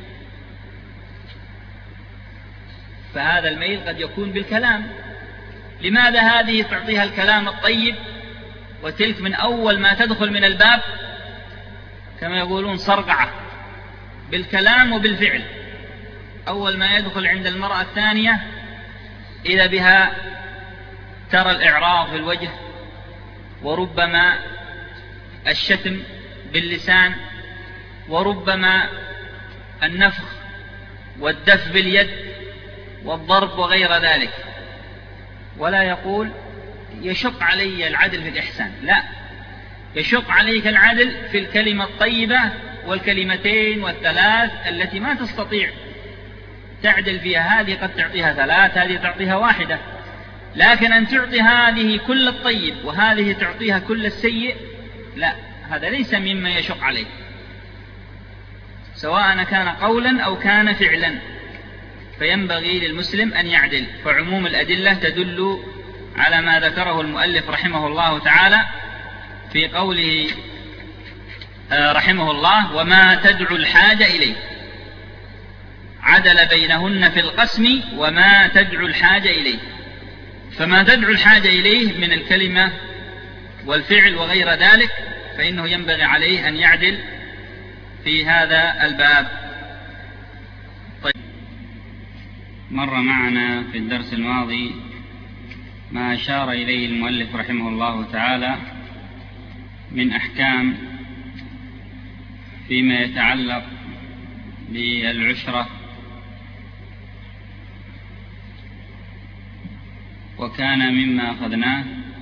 فهذا الميل قد يكون بالكلام. لماذا هذه تعطيها الكلام الطيب وتلك من أول ما تدخل من الباب كما يقولون صرقعة بالكلام وبالفعل؟ أول ما يدخل عند المرأة الثانية إذا بها ترى الإعراض في الوجه وربما الشتم باللسان، وربما النفخ والدف باليد والضرب وغير ذلك، ولا يقول يشق علي العدل في الإحسان، لا، يشق عليك العدل في الكلمة الطيبة والكلمتين والثلاث التي ما تستطيع تعدل فيها، هذه قد تعطيها ثلاث، هذه تعطيها واحدة، لكن أن تعطي هذه كل الطيب وهذه تعطيها كل السيء، لا، هذا ليس مما يشق عليك، سواء كان قولا أو كان فعلا، فينبغي للمسلم أن يعدل. فعموم الأدلة تدل على ما ذكره المؤلف رحمه الله تعالى في قوله رحمه الله: وما تدعو الحاجة إليه، عدل بينهن في القسم وما تدعو الحاجة إليه، فما تدعو الحاجة إليه من الكلمة والفعل وغير ذلك فإنه ينبغي عليه أن يعدل في هذا الباب. طيب، مر معنا في الدرس الماضي ما أشار إليه المؤلف رحمه الله تعالى من أحكام فيما يتعلق بالعشرة، وكان مما أخذناه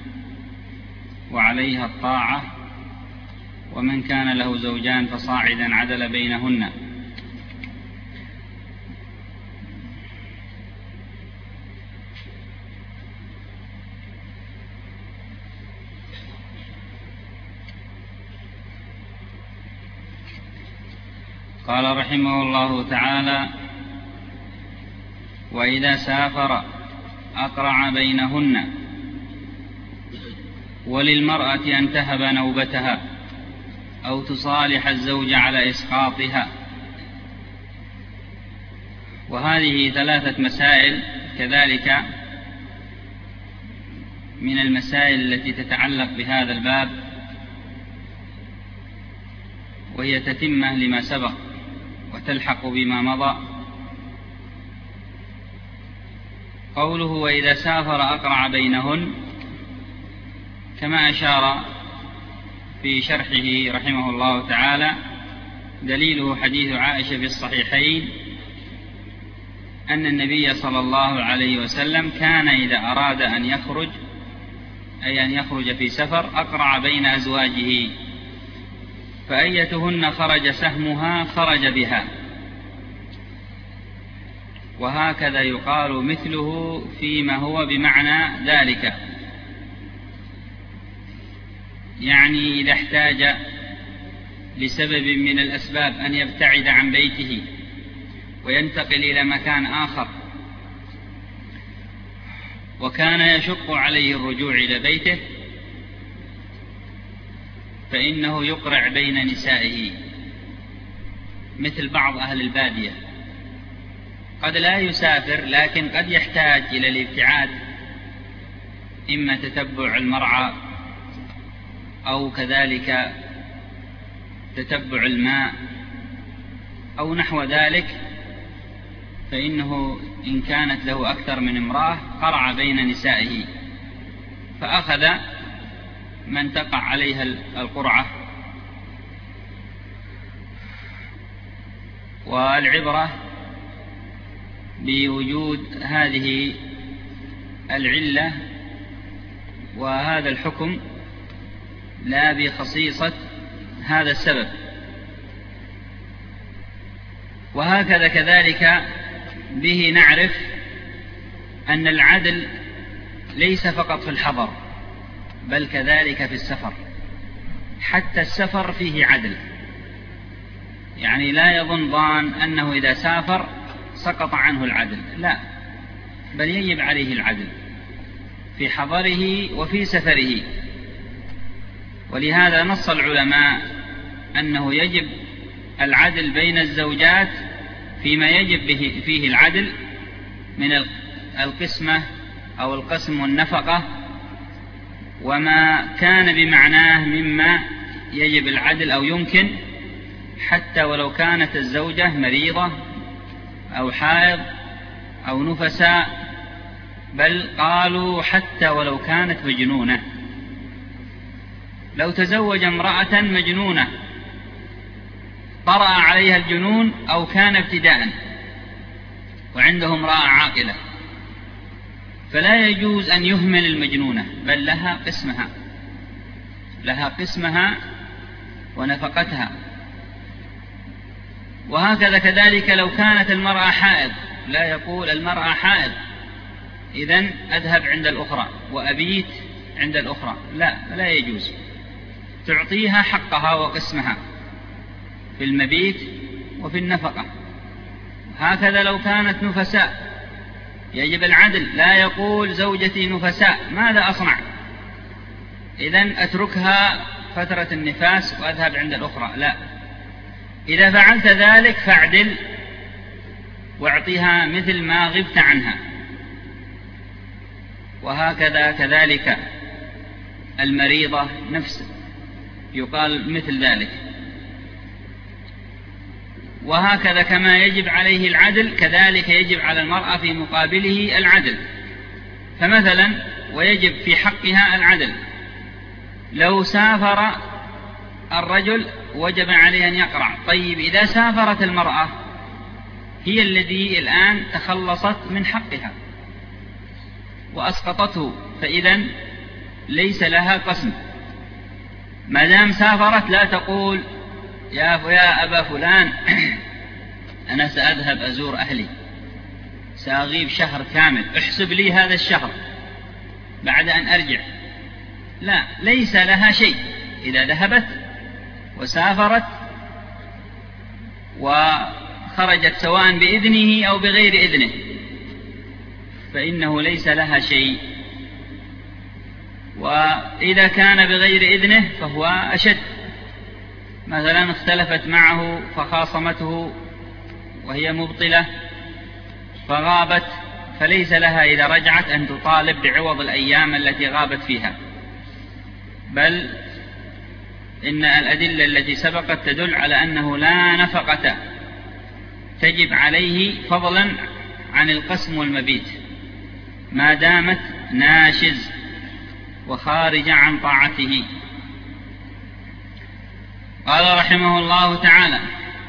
وعليها الطاعة، ومن كان له زوجان فصاعدا عدل بينهن. قال رحمه الله تعالى: وإذا سافر أقرع بينهن، وللمرأة أن تهب نوبتها أو تصالح الزوج على إسقاطها. وهذه ثلاثة مسائل كذلك من المسائل التي تتعلق بهذا الباب، وهي تتمة لما سبق وتلحق بما مضى. قوله وإذا سافر أقرع بينهن، كما أشار في شرحه رحمه الله تعالى، دليله حديث عائشة في الصحيحين أن النبي صلى الله عليه وسلم كان إذا أراد أن يخرج، أي أن يخرج في سفر، أقرع بين أزواجه، فأيتهن خرج سهمها خرج بها. وهكذا يقال مثله فيما هو بمعنى ذلك، يعني إذا احتاج لسبب من الأسباب أن يبتعد عن بيته وينتقل إلى مكان آخر، وكان يشق عليه الرجوع إلى بيته، فإنه يقرع بين نسائه، مثل بعض أهل البادية قد لا يسافر لكن قد يحتاج إلى الابتعاد، إما تتبع المرعى أو كذلك تتبع الماء أو نحو ذلك، فإنه إن كانت له أكثر من امرأة قرع بين نسائه، فأخذ من تقع عليها القرعة. والعبرة بوجود هذه العلة وهذا الحكم، لا بخصيصة هذا السبب. وهكذا كذلك به نعرف أن العدل ليس فقط في الحضر، بل كذلك في السفر، حتى السفر فيه عدل. يعني لا يظن ظان أنه إذا سافر سقط عنه العدل، لا، بل يجب عليه العدل في حضره وفي سفره. ولهذا نص العلماء أنه يجب العدل بين الزوجات فيما يجب به فيه العدل من القسمة أو القسم والنفقة، وما كان بمعناه مما يجب العدل أو يمكن، حتى ولو كانت الزوجة مريضة أو حائض أو نفساء، بل قالوا حتى ولو كانت مجنونة، لو تزوج امرأة مجنونة طرأ عليها الجنون أو كان ابتداء وعنده امرأة عاقلة، فلا يجوز أن يهمل المجنونة، بل لها قسمها لها قسمها ونفقتها. وهكذا كذلك لو كانت المرأة حائض، لا يقول المرأة حائض إذن أذهب عند الأخرى وأبيت عند الأخرى، لا لا يجوز، تعطيها حقها وقسمها في المبيت وفي النفقة. هكذا لو كانت نفساء يجب العدل، لا يقول زوجتي نفساء ماذا أصنع، إذن أتركها فترة النفاس وأذهب عند الأخرى، لا، إذا فعلت ذلك فاعدل واعطيها مثل ما غبت عنها. وهكذا كذلك المريضة نفس يقال مثل ذلك. وهكذا كما يجب عليه العدل كذلك يجب على المرأة في مقابله العدل. فمثلا ويجب في حقها العدل، لو سافر الرجل وجب عليه أن يقرع. طيب إذا سافرت المرأة هي الذي الآن تخلصت من حقها وأسقطته، فإذن ليس لها قسم. ما دام سافرت لا تقول يا يا أبا فلان أنا سأذهب أزور أهلي، سأغيب شهر كامل، احسب لي هذا الشهر بعد أن أرجع، لا، ليس لها شيء. إذا ذهبت وسافرت وخرجت سواء بإذنه أو بغير إذنه فإنه ليس لها شيء. وإذا كان بغير إذنه فهو أشد، مثلا اختلفت معه فخاصمته وهي مبطلة فغابت، فليس لها إذا رجعت أن تطالب بعوض الأيام التي غابت فيها، بل إن الأدلة التي سبقت تدل على أنه لا نفقة تجب عليه فضلا عن القسم والمبيت ما دامت ناشز وخارج عن طاعته. قال رحمه الله تعالى: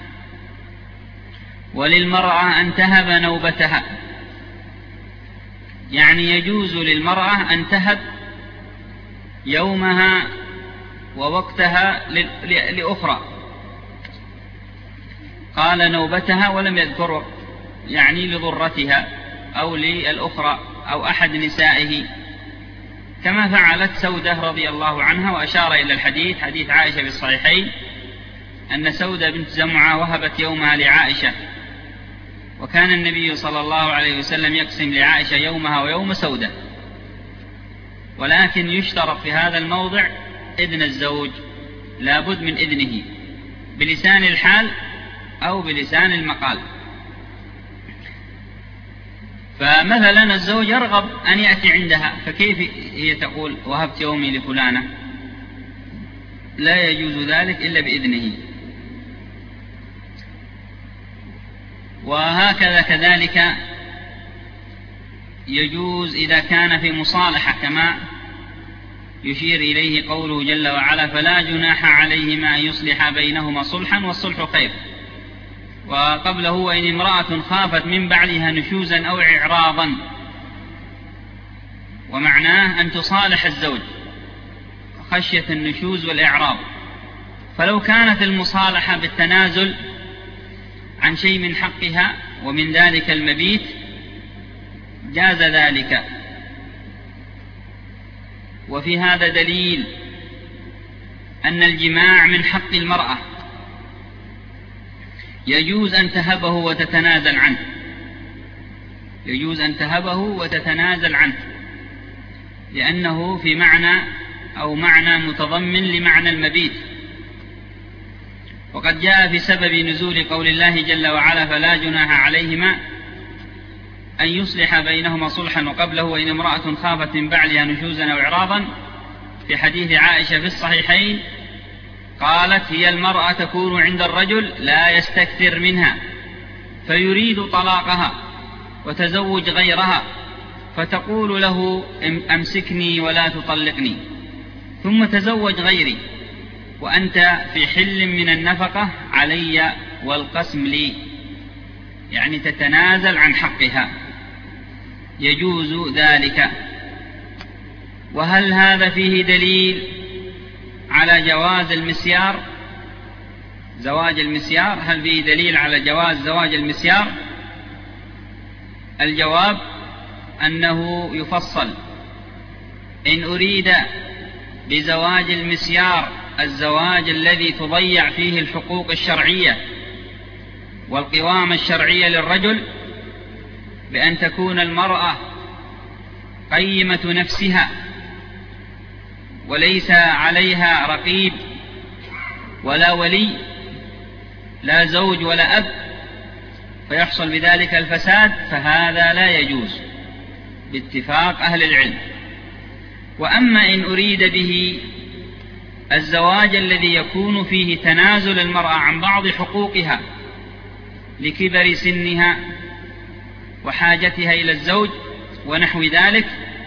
وللمرأة أن تهب نوبتها، يعني يجوز للمرأة أن تهب يومها ووقتها لأخرى. قال نوبتها ولم يذكر يعني لضرتها أو للأخرى أو أحد نسائه، كما فعلت سودة رضي الله عنها، وأشار إلى الحديث حديث عائشة في الصحيحين أن سودة بنت زمعة وهبت يومها لعائشة، وكان النبي صلى الله عليه وسلم يقسم لعائشة يومها ويوم سودة. ولكن يشترط في هذا الموضع إذن الزوج، لا بد من إذنه بلسان الحال أو بلسان المقال. فمثلا الزوج يرغب أن يأتي عندها، فكيف هي تقول وهبت يومي لفلانة؟ لا يجوز ذلك إلا بإذنه. وهكذا كذلك يجوز إذا كان في مصالحة، كما يشير إليه قوله جل وعلا: فلا جناح عليهما أن يصلح بينهما صلحا والصلح خير. وقبله: وإن امرأة خافت من بعلها نشوزا أو إعراضا، ومعناه أن تصالح الزوج خشية النشوز والإعراض. فلو كانت المصالحة بالتنازل عن شيء من حقها ومن ذلك المبيت جاز ذلك. وفي هذا دليل أن الجماع من حق المرأة، يجوز أن تهبه وتتنازل عنه، يجوز أن تهبه وتتنازل عنه، لأنه في معنى أو معنى متضمن لمعنى المبيت. وقد جاء في سبب نزول قول الله جل وعلا: فلا جناح عليهما أن يصلح بينهما صلحا، وقبله: وإن امرأة خافت من بعلها نشوزا أو إعراضا، في حديث عائشة في الصحيحين قالت: هي المرأة تكون عند الرجل لا يستكثر منها فيريد طلاقها وتزوج غيرها، فتقول له: أمسكني ولا تطلقني، ثم تزوج غيري وأنت في حل من النفقة علي والقسم لي، يعني تتنازل عن حقها، يجوز ذلك. وهل هذا فيه دليل على جواز المسيار، زواج المسيار؟ هل فيه دليل على جواز زواج المسيار؟ الجواب أنه يفصل. إن أريد بزواج المسيار الزواج الذي تضيع فيه الحقوق الشرعية والقوامة الشرعية للرجل، بأن تكون المرأة قيمة نفسها وليس عليها رقيب ولا ولي، لا زوج ولا أب، فيحصل بذلك الفساد، فهذا لا يجوز باتفاق أهل العلم. وأما إن أريد به الزواج الذي يكون فيه تنازل المرأة عن بعض حقوقها لكبر سنها وحاجتها إلى الزوج ونحو ذلك،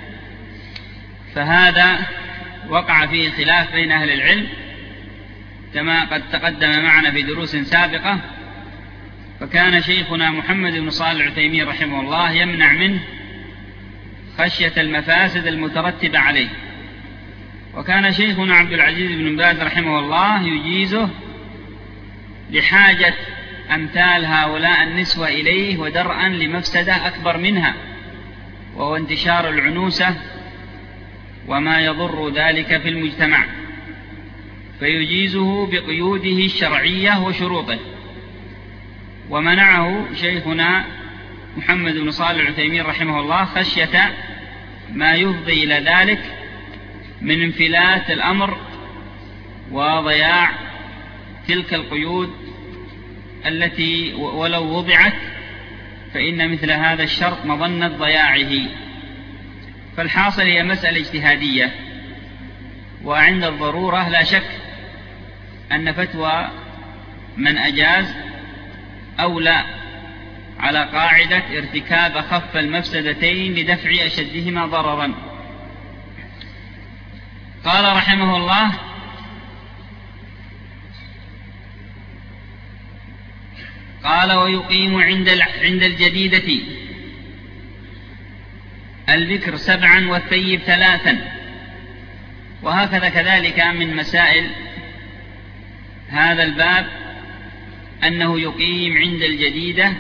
فهذا وقع فيه خلاف بين أهل العلم كما قد تقدم معنا في دروس سابقة. فكان شيخنا محمد بن صالح العثيمين رحمه الله يمنع منه خشية المفاسد المترتبة عليه، وكان شيخنا عبد العزيز بن باز رحمه الله يجيزه لحاجة أمثال هؤلاء النسوة إليه ودرءا لمفسدة أكبر منها، وهو انتشار العنوسة وما يضر ذلك في المجتمع، فيجيزه بقيوده الشرعية وشروطه. ومنعه شيخنا محمد بن صالح العثيمين رحمه الله خشية ما يفضي إلى ذلك من انفلات الأمر وضياع تلك القيود التي ولو وضعت فإن مثل هذا الشرط مظنة ضياعه. فالحاصل هي مسألة اجتهادية، وعند الضرورة لا شك أن فتوى من أجاز أولى على قاعدة ارتكاب أخف المفسدتين لدفع أشدهما ضررا. قال رحمه الله: قال: ويقيم عند عند الجديدة البكر سبعا والثيب ثلاثا. وهكذا كذلك من مسائل هذا الباب أنه يقيم عند الجديدة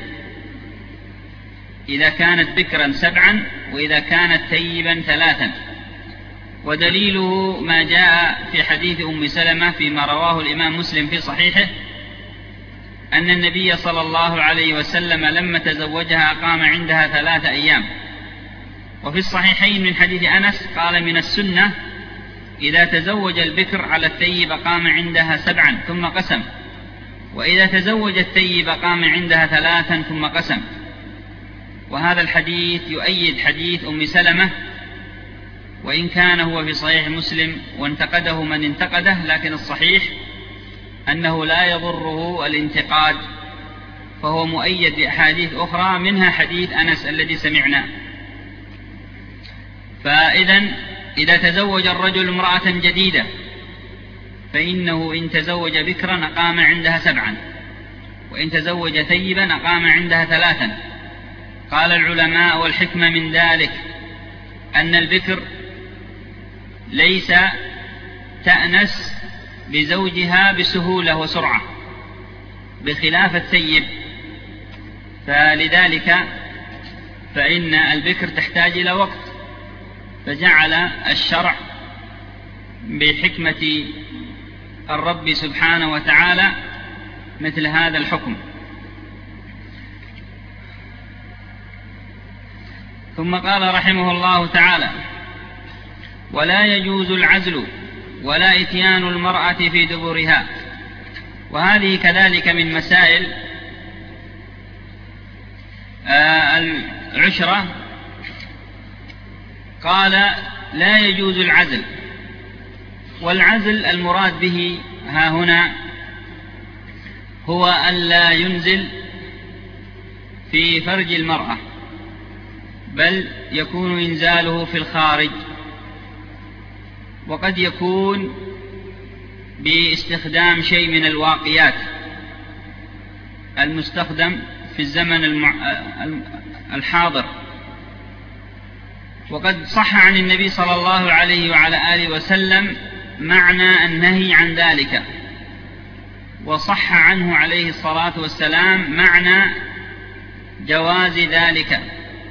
إذا كانت بكرا سبعا وإذا كانت ثيبا ثلاثا. ودليله ما جاء في حديث أم سلمة فيما رواه الإمام مسلم في صحيحه أن النبي صلى الله عليه وسلم لما تزوجها أقام عندها ثلاث أيام. وفي الصحيحين من حديث أنس قال: من السنة إذا تزوج البكر على الثيب قام عندها سبعا ثم قسم، وإذا تزوج الثيب قام عندها ثلاثا ثم قسم. وهذا الحديث يؤيد حديث أم سلمة، وإن كان هو في صحيح مسلم وانتقده من انتقده، لكن الصحيح أنه لا يضره الانتقاد، فهو مؤيد بأحاديث أخرى منها حديث أنس الذي سمعنا. فإذا إذا تزوج الرجل امرأة جديدة فإنه إن تزوج بكرا أقام عندها سبعا، وإن تزوج ثيبا أقام عندها ثلاثا. قال العلماء: والحكمة من ذلك أن البكر ليس تأنس بزوجها بسهولة وسرعة بخلاف الثيب، فلذلك فإن البكر تحتاج إلى وقت، فجعل الشرع بحكمة الرب سبحانه وتعالى مثل هذا الحكم. ثم قال رحمه الله تعالى: ولا يجوز العزل ولا إتيان المرأة في دبرها. وهذه كذلك من مسائل العشرة. قال: لا يجوز العزل، والعزل المراد به ها هنا هو ألا ينزل في فرج المرأة، بل يكون إنزاله في الخارج. وقد يكون باستخدام شيء من الواقيات المستخدم في الزمن الحاضر. وقد صح عن النبي صلى الله عليه وعلى آله وسلم معنى النهي عن ذلك، وصح عنه عليه الصلاة والسلام معنى جواز ذلك،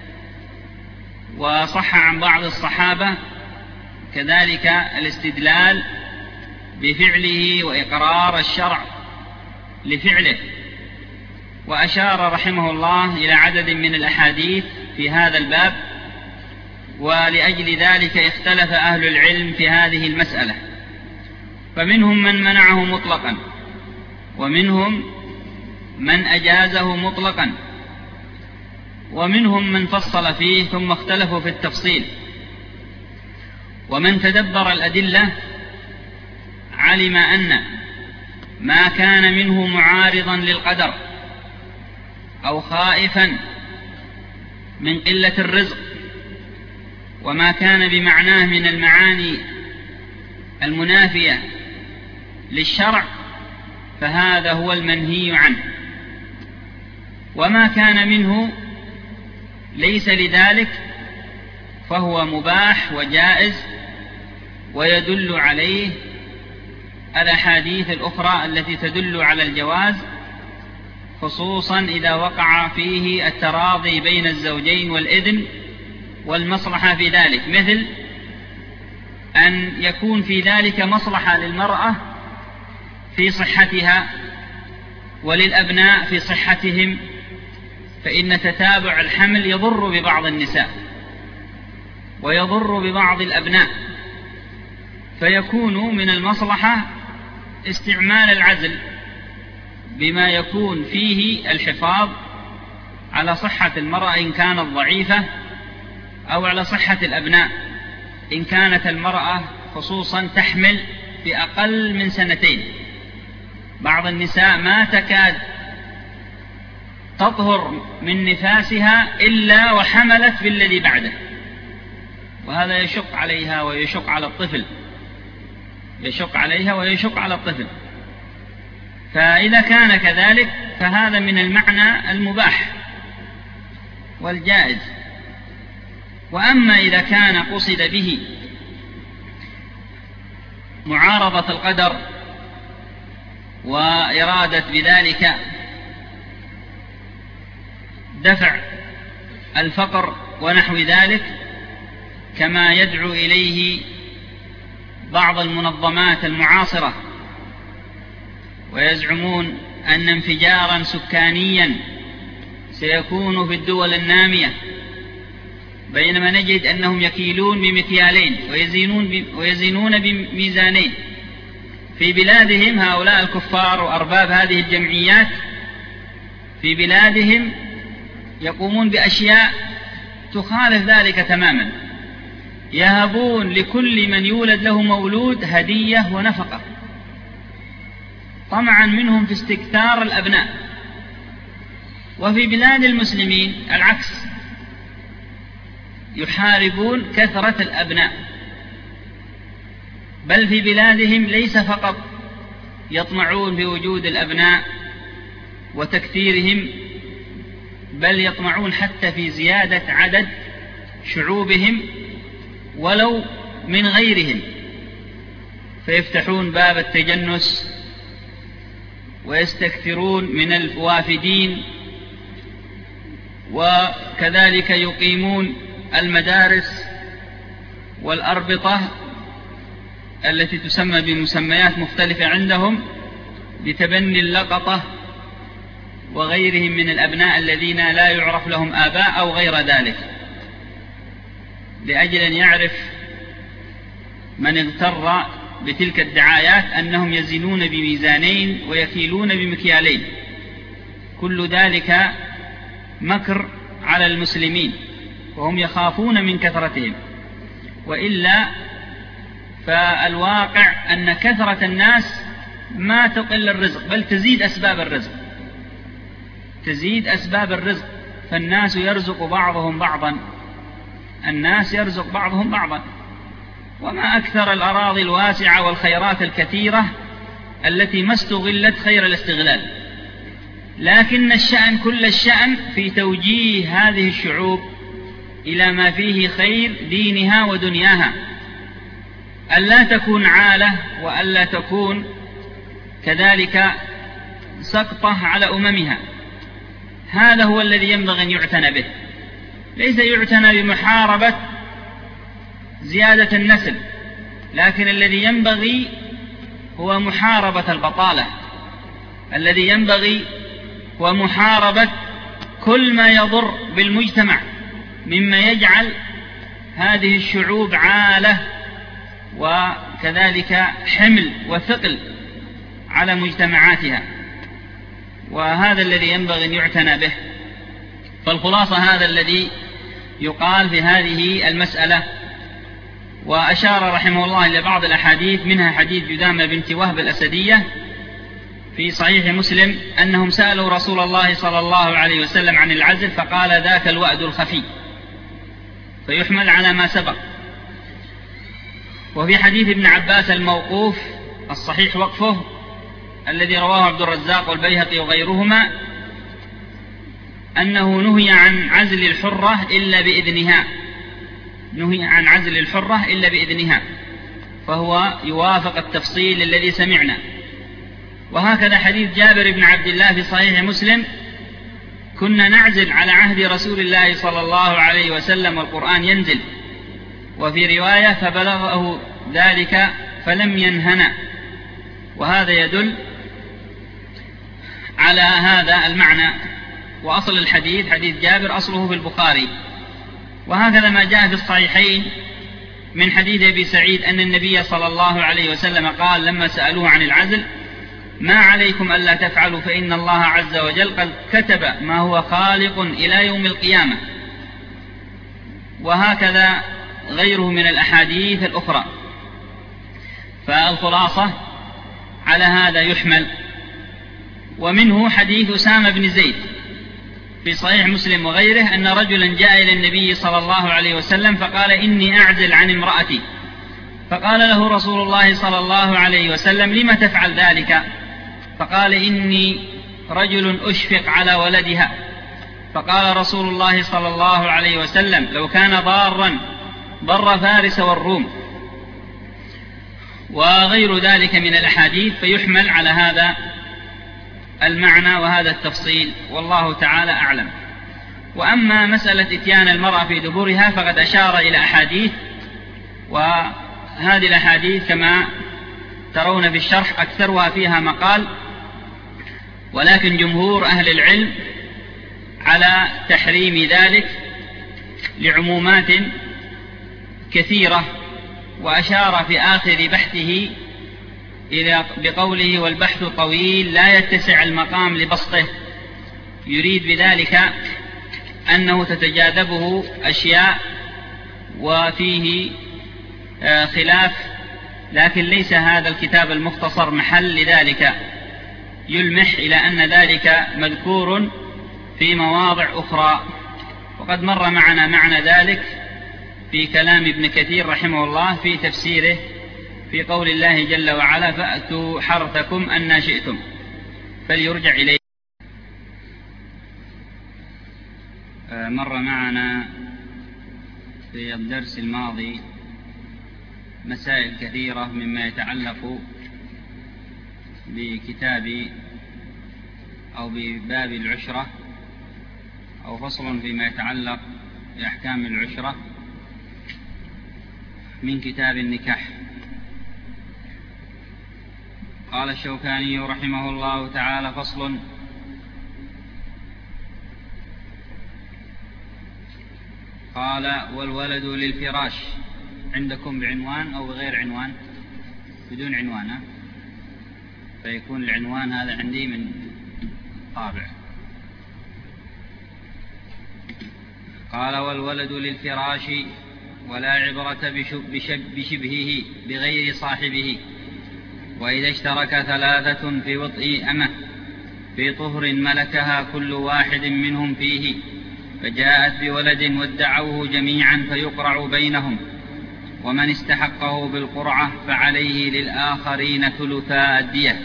وصح عن بعض الصحابة كذلك الاستدلال بفعله وإقرار الشرع لفعله. وأشار رحمه الله إلى عدد من الأحاديث في هذا الباب، ولأجل ذلك اختلف أهل العلم في هذه المسألة، فمنهم من منعه مطلقا، ومنهم من أجازه مطلقا، ومنهم من فصل فيه ثم اختلفوا في التفصيل. ومن تدبر الأدلة علم أن ما كان منه معارضا للقدر أو خائفا من قلة الرزق، وما كان بمعناه من المعاني المنافية للشرع، فهذا هو المنهي عنه. وما كان منه ليس لذلك فهو مباح وجائز، ويدل عليه الأحاديث الأخرى التي تدل على الجواز، خصوصا إذا وقع فيه التراضي بين الزوجين والإذن والمصلحة في ذلك، مثل أن يكون في ذلك مصلحة للمرأة في صحتها وللأبناء في صحتهم، فإن تتابع الحمل يضر ببعض النساء ويضر ببعض الأبناء، فيكون من المصلحة استعمال العزل بما يكون فيه الحفاظ على صحة المرأة إن كانت ضعيفة، أو على صحة الأبناء إن كانت المرأة خصوصا تحمل في أقل من سنتين. بعض النساء ما تكاد تطهر من نفاسها إلا وحملت بالذي بعده، وهذا يشق عليها ويشق على الطفل، يشق عليها ويشق على الطفل. فإذا كان كذلك فهذا من المعنى المباح والجائز. وأما إذا كان قصد به معارضة القدر وإرادة بذلك دفع الفقر ونحو ذلك، كما يدعو إليه بعض المنظمات المعاصرة، ويزعمون أن انفجارا سكانيا سيكون في الدول النامية، بينما نجد أنهم يكيلون بمكيالين ويزينون, ويزينون بميزانين. في بلادهم هؤلاء الكفار وأرباب هذه الجمعيات في بلادهم يقومون بأشياء تخالف ذلك تماما، يهبون لكل من يولد له مولود هدية ونفقة طمعا منهم في استكثار الأبناء. وفي بلاد المسلمين العكس، يحاربون كثرة الأبناء، بل في بلادهم ليس فقط يطمعون بوجود الأبناء وتكثيرهم، بل يطمعون حتى في زيادة عدد شعوبهم ولو من غيرهم، فيفتحون باب التجنس ويستكثرون من الوافدين، وكذلك يقيمون المدارس والأربطة التي تسمى بمسميات مختلفة عندهم لتبني اللقطة وغيرهم من الأبناء الذين لا يعرف لهم آباء أو غير ذلك، لأجل أن يعرف من اغتر بتلك الدعايات أنهم يزنون بميزانين ويكيلون بمكيالين. كل ذلك مكر على المسلمين، وهم يخافون من كثرتهم، وإلا فالواقع أن كثرة الناس ما تقل الرزق، بل تزيد أسباب الرزق، تزيد أسباب الرزق. فالناس يرزق بعضهم بعضا، الناس يرزق بعضهم بعضا. وما أكثر الأراضي الواسعة والخيرات الكثيرة التي ما استغلت خير الاستغلال. لكن الشأن كل الشأن في توجيه هذه الشعوب إلى ما فيه خير دينها ودنياها، ألا تكون عالة وألا تكون كذلك سقطة على أممها. هذا هو الذي ينبغي أن يعتنى به، ليس يعتنى بمحاربة زيادة النسل، لكن الذي ينبغي هو محاربة البطالة، الذي ينبغي هو محاربة كل ما يضر بالمجتمع مما يجعل هذه الشعوب عالة وكذلك حمل وثقل على مجتمعاتها، وهذا الذي ينبغي أن يعتنى به. فالخلاصة هذا الذي يقال في هذه المسألة. وأشار رحمه الله إلى بعض الأحاديث، منها حديث جذامة بنت وهب الأسدية في صحيح مسلم أنهم سألوا رسول الله صلى الله عليه وسلم عن العزل فقال ذاك الوأد الخفي، فيحمل على ما سبق. وفي حديث ابن عباس الموقوف الصحيح وقفه الذي رواه عبد الرزاق والبيهقي وغيرهما أنه نهي عن عزل الحرة إلا بإذنها، نهي عن عزل الحرة إلا بإذنها، فهو يوافق التفصيل الذي سمعنا. وهكذا حديث جابر بن عبد الله في صحيح مسلم كنا نعزل على عهد رسول الله صلى الله عليه وسلم والقرآن ينزل، وفي رواية فبلغه ذلك فلم ينهنا. وهذا يدل على هذا المعنى. وأصل الحديث حديث جابر أصله في البخاري. وهكذا ما جاء في الصحيحين من حديث أبي سعيد أن النبي صلى الله عليه وسلم قال لما سألوه عن العزل ما عليكم ألا تفعلوا فإن الله عز وجل قد كتب ما هو خالق إلى يوم القيامة. وهكذا غيره من الأحاديث الأخرى. فالخلاصة على هذا يحمل. ومنه حديث أسامة بن زيد في صحيح مسلم وغيره أن رجلا جاء إلى النبي صلى الله عليه وسلم فقال إني أعزل عن امرأتي، فقال له رسول الله صلى الله عليه وسلم لم تفعل ذلك؟ فقال إني رجل أشفق على ولدها. فقال رسول الله صلى الله عليه وسلم لو كان ضارا ضر فارس والروم، وغير ذلك من الأحاديث، فيحمل على هذا المعنى وهذا التفصيل، والله تعالى أعلم. وأما مسألة إتيان المرأة في دبرها فقد أشار إلى أحاديث، وهذه الأحاديث كما ترون في الشرح أكثرها فيها مقال، ولكن جمهور أهل العلم على تحريم ذلك لعمومات كثيرة. وأشار في آخر بحثه إلى بقوله والبحث طويل لا يتسع المقام لبسطه، يريد بذلك أنه تتجاذبه أشياء وفيه خلاف، لكن ليس هذا الكتاب المختصر محل لذلك، يلمح إلى أن ذلك مذكور في مواضع أخرى. وقد مر معنا معنى ذلك في كلام ابن كثير رحمه الله في تفسيره في قول الله جل وعلا فأتوا حرثكم أن شئتم، فليرجع إليه. مر معنا في الدرس الماضي مسائل كثيرة مما يتعلق بكتاب أو بباب العشرة، أو فصل فيما يتعلق بأحكام العشرة من كتاب النكاح. قال الشوكاني رحمه الله تعالى فصل: قال والولد للفراش. عندكم بعنوان أو بغير عنوان؟ بدون عنوان، فيكون العنوان هذا عندي من طابع. قال والولد للفراش ولا عبرة بشبهه بغير صاحبه، وإذا اشترك ثلاثة في وطئ أمه في طهر ملكها كل واحد منهم فيه، فجاءت بولد وادعوه جميعا فيقرع بينهم، ومن استحقه بالقرعة فعليه للآخرين ثلثا الدية.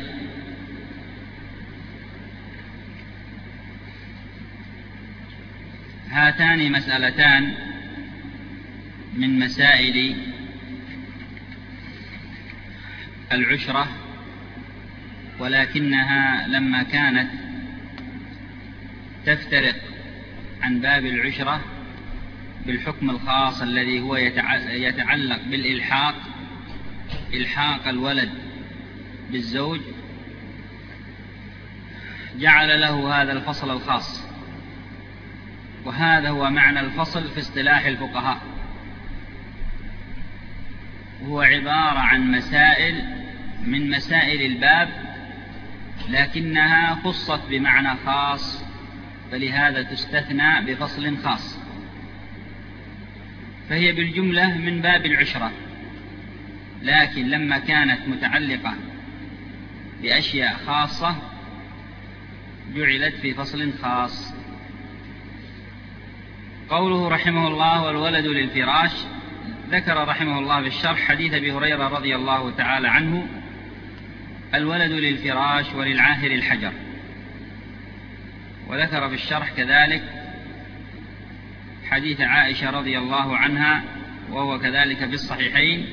هاتان مسألتان من مسائل العشرة، ولكنها لما كانت تفترق عن باب العشرة بالحكم الخاص الذي هو يتعلق بالإلحاق، إلحاق الولد بالزوج، جعل له هذا الفصل الخاص. وهذا هو معنى الفصل في اصطلاح الفقهاء، هو عبارة عن مسائل من مسائل الباب لكنها خصت بمعنى خاص، فلهذا تستثنى بفصل خاص، فهي بالجملة من باب العشرة، لكن لما كانت متعلقة بأشياء خاصة جعلت في فصل خاص. قوله رحمه الله والولد للفراش، ذكر رحمه الله في الشرح حديث أبي هريرة رضي الله تعالى عنه: الولد للفراش وللعاهر الحجر. وذكر في الشرح كذلك حديث عائشة رضي الله عنها، وهو كذلك في الصحيحين،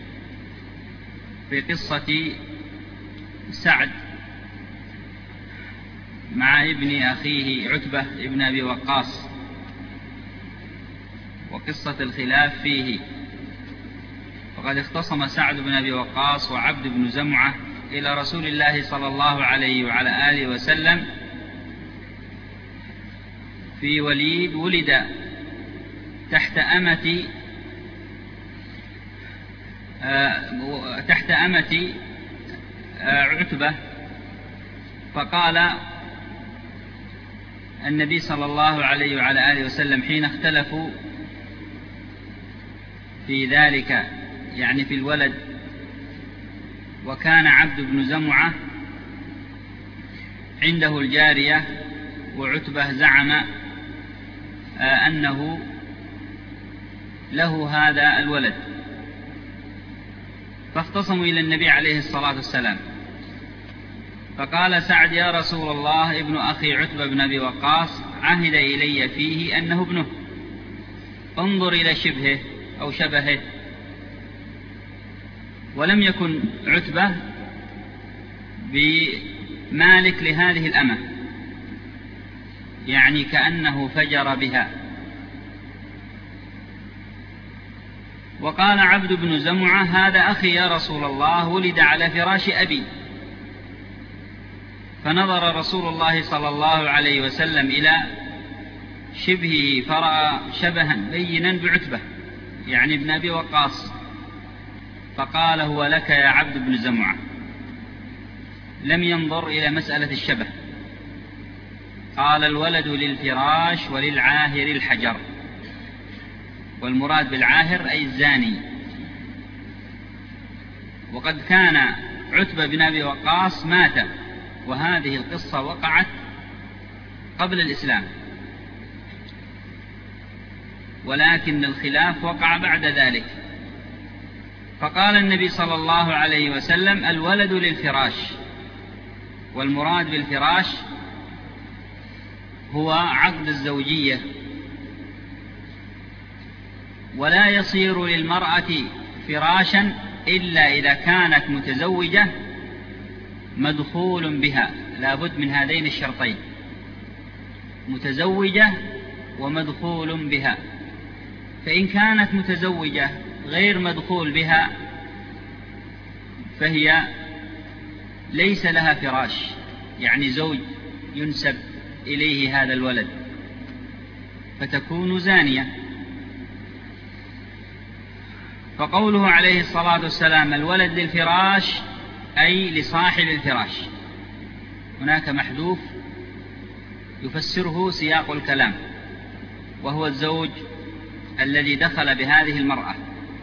في قصة سعد مع ابن أخيه عتبة ابن أبي وقاص، وقصة الخلاف فيه. وقد اختصم سعد بن أبي وقاص وعبد بن زمعة إلى رسول الله صلى الله عليه وعلى آله وسلم في وليد ولد تحت أمة آه تحت أمة آه عتبة. فقال النبي صلى الله عليه وعلى آله وسلم حين اختلفوا في ذلك، يعني في الولد، وكان عبد بن زمعة عنده الجارية وعتبة زعم آه أنه له هذا الولد، فاختصموا إلى النبي عليه الصلاة والسلام. فقال سعد: يا رسول الله، ابن أخي عتبة بن أبي وقاص عهد إلي فيه أنه ابنه، انظر إلى شبهه أو شبهه. ولم يكن عتبة بمالك لهذه الأمة، يعني كأنه فجر بها. وقال عبد بن زمعة: هذا أخي يا رسول الله، ولد على فراش أبي. فنظر رسول الله صلى الله عليه وسلم إلى شبهه فرأى شبها بينا بعتبة، يعني ابن أبي وقاص، فقال: هو لك يا عبد بن زمعة. لم ينظر إلى مسألة الشبه. قال: الولد للفراش وللعاهر الحجر. والمراد بالعاهر أي الزاني. وقد كان عتبة بن أبي وقاص مات، وهذه القصة وقعت قبل الإسلام، ولكن الخلاف وقع بعد ذلك. فقال النبي صلى الله عليه وسلم: الولد للفراش. والمراد بالفراش هو عقد الزوجية، ولا يصير للمرأة فراشا إلا إذا كانت متزوجة مدخول بها، لا بد من هذين الشرطين: متزوجة ومدخول بها. فإن كانت متزوجة غير مدخول بها فهي ليس لها فراش، يعني زوج ينسب إليه هذا الولد، فتكون زانية. فقوله عليه الصلاة والسلام: الولد للفراش، أي لصاحب الفراش. هناك محذوف يفسره سياق الكلام، وهو الزوج الذي دخل بهذه المرأة،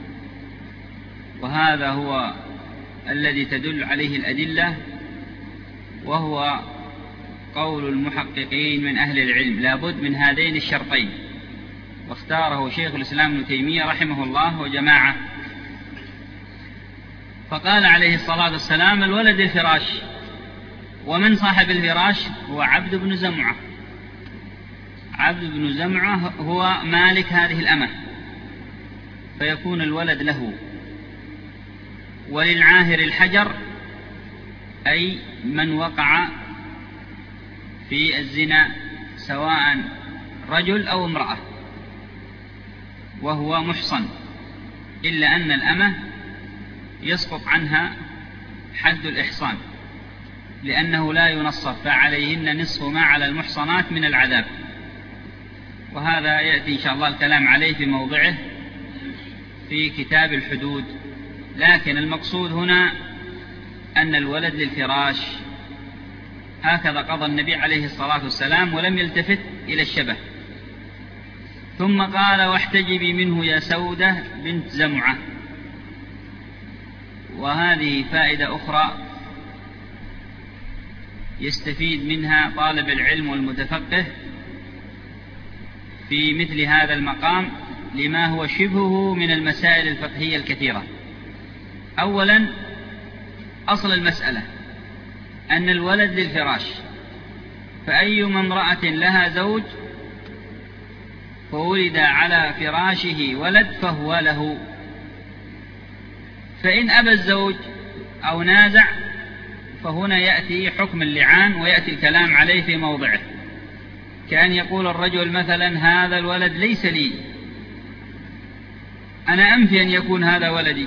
وهذا هو الذي تدل عليه الأدلة، وهو قول المحققين من أهل العلم: لا بد من هذين الشرطين. واختاره شيخ الإسلام ابن تيمية رحمه الله وجماعة فقال عليه الصلاة والسلام: الولد الفراش. ومن صاحب الفراش؟ هو عبد بن زمعة. عبد بن زمعة هو مالك هذه الأمة، فيكون الولد له. وللعاهر الحجر، أي من وقع في الزنا سواء رجل أو امرأة وهو محصن، إلا أن الأمة يسقط عنها حد الإحصان لأنه لا ينصف، فعليهن نصف ما على المحصنات من العذاب. وهذا يأتي إن شاء الله الكلام عليه في موضعه في كتاب الحدود. لكن المقصود هنا أن الولد للفراش، هكذا قضى النبي عليه الصلاة والسلام ولم يلتفت إلى الشبه. ثم قال: واحتجبي منه يا سودة بنت زمعة. وهذه فائدة أخرى يستفيد منها طالب العلم والمتفقه في مثل هذا المقام لما هو شبهه من المسائل الفقهية الكثيرة. أولا، أصل المسألة أن الولد للفراش، فأيما امرأة لها زوج فولد على فراشه ولد فهو له. فإن أبى الزوج أو نازع فهنا يأتي حكم اللعان ويأتي الكلام عليه في موضعه، كأن يقول الرجل مثلا: هذا الولد ليس لي، أنا أنفي أن يكون هذا ولدي،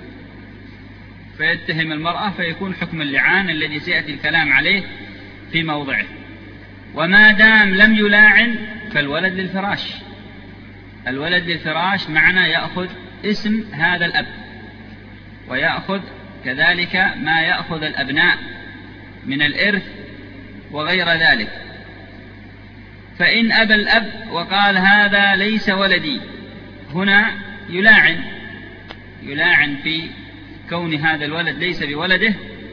فيتهم المرأة، فيكون حكم اللعان الذي سيأتي الكلام عليه في موضعه. وما دام لم يلاعن فالولد للفراش. الولد للفراش معنى يأخذ اسم هذا الأب، ويأخذ كذلك ما يأخذ الأبناء من الإرث وغير ذلك. فإن أبى الأب وقال: هذا ليس ولدي، هنا يلاعن يلاعن في كون هذا الولد ليس بولده،